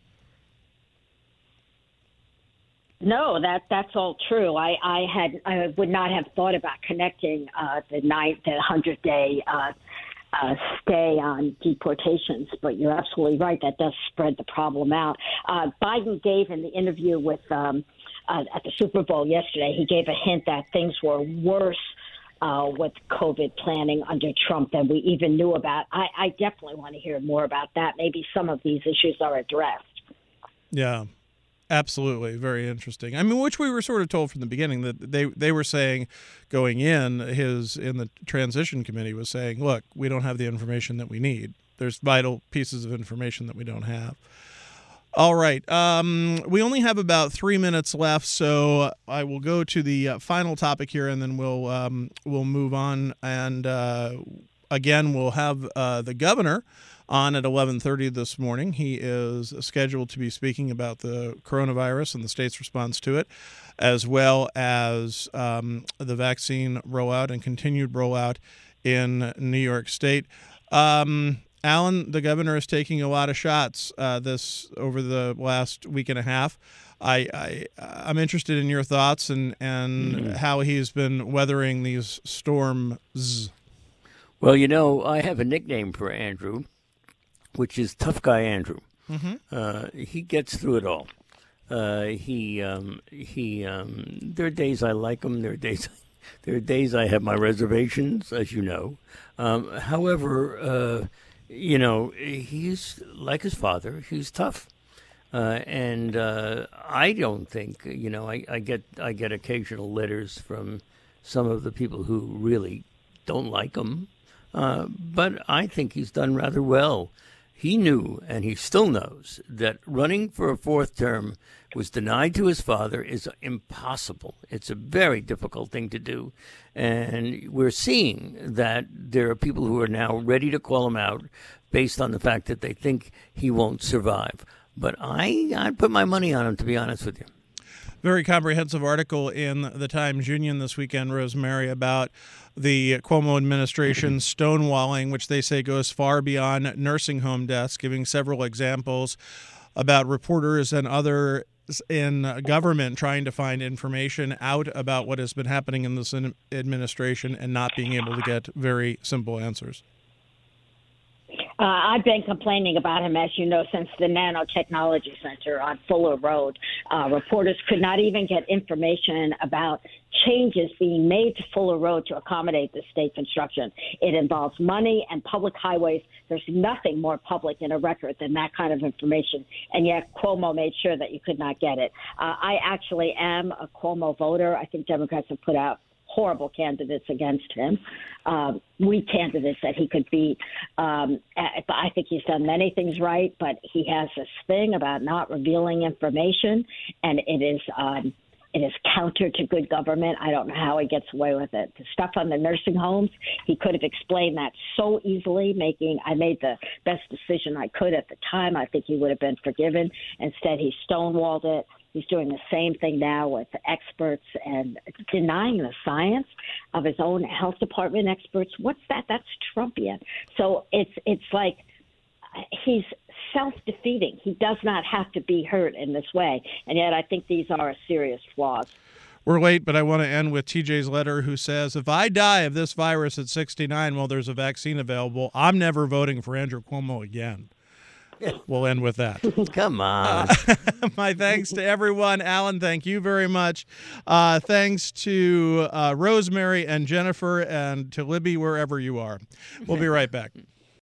No, that's all true. I would not have thought about connecting the 100-day stay on deportations, but you're absolutely right. That does spread the problem out. Biden gave in the interview with at the Super Bowl yesterday, he gave a hint that things were worse with COVID planning under Trump than we even knew about. I definitely want to hear more about that. Maybe some of these issues are addressed. Yeah. Absolutely. Very interesting. I mean, which we were sort of told from the beginning that they were saying going in the transition committee was saying, look, we don't have the information that we need. There's vital pieces of information that we don't have. All right. We only have about 3 minutes left, so I will go to the final topic here, and then we'll move on. And again, we'll have the governor on at 11:30 this morning. He is scheduled to be speaking about the coronavirus and the state's response to it, as well as the vaccine rollout and continued rollout in New York State. Alan, the governor is taking a lot of shots over the last week and a half. I'm interested in your thoughts and how he's been weathering these storms. Well, I have a nickname for Andrew, which is Tough Guy Andrew. Mm-hmm. He gets through it all. There are days I like him. There are days I have my reservations, as you know. However, he's like his father. He's tough, and I don't think I get occasional letters from some of the people who really don't like him, but I think he's done rather well. He knew, and he still knows, that running for a fourth term was denied to his father is impossible. It's a very difficult thing to do. And we're seeing that there are people who are now ready to call him out based on the fact that they think he won't survive. But I'd put my money on him, to be honest with you. Very comprehensive article in the Times Union this weekend, Rosemary, about the Cuomo administration stonewalling, which they say goes far beyond nursing home deaths, giving several examples about reporters and others in government trying to find information out about what has been happening in this administration and not being able to get very simple answers. I've been complaining about him, as you know, since the Nanotechnology Center on Fuller Road. Reporters could not even get information about changes being made to Fuller Road to accommodate the state construction. It involves money and public highways. There's nothing more public in a record than that kind of information, and yet Cuomo made sure that you could not get it. I actually am a Cuomo voter. I think Democrats have put out horrible candidates against him, weak candidates that he could beat. I think he's done many things right, but he has this thing about not revealing information, and it is counter to good government. I don't know how he gets away with it. The stuff on the nursing homes, he could have explained that so easily, I made the best decision I could at the time. I think he would have been forgiven. Instead, he stonewalled it. He's doing the same thing now with experts and denying the science of his own health department experts. What's that? That's Trumpian. So it's like he's self-defeating. He does not have to be hurt in this way. And yet I think these are serious flaws. We're late, but I want to end with TJ's letter, who says, if I die of this virus at 69 while there's a vaccine available, I'm never voting for Andrew Cuomo again. We'll end with that. Come on. My thanks to everyone. Alan, thank you very much. Thanks to Rosemary and Jennifer, and to Libby, wherever you are. We'll be right back.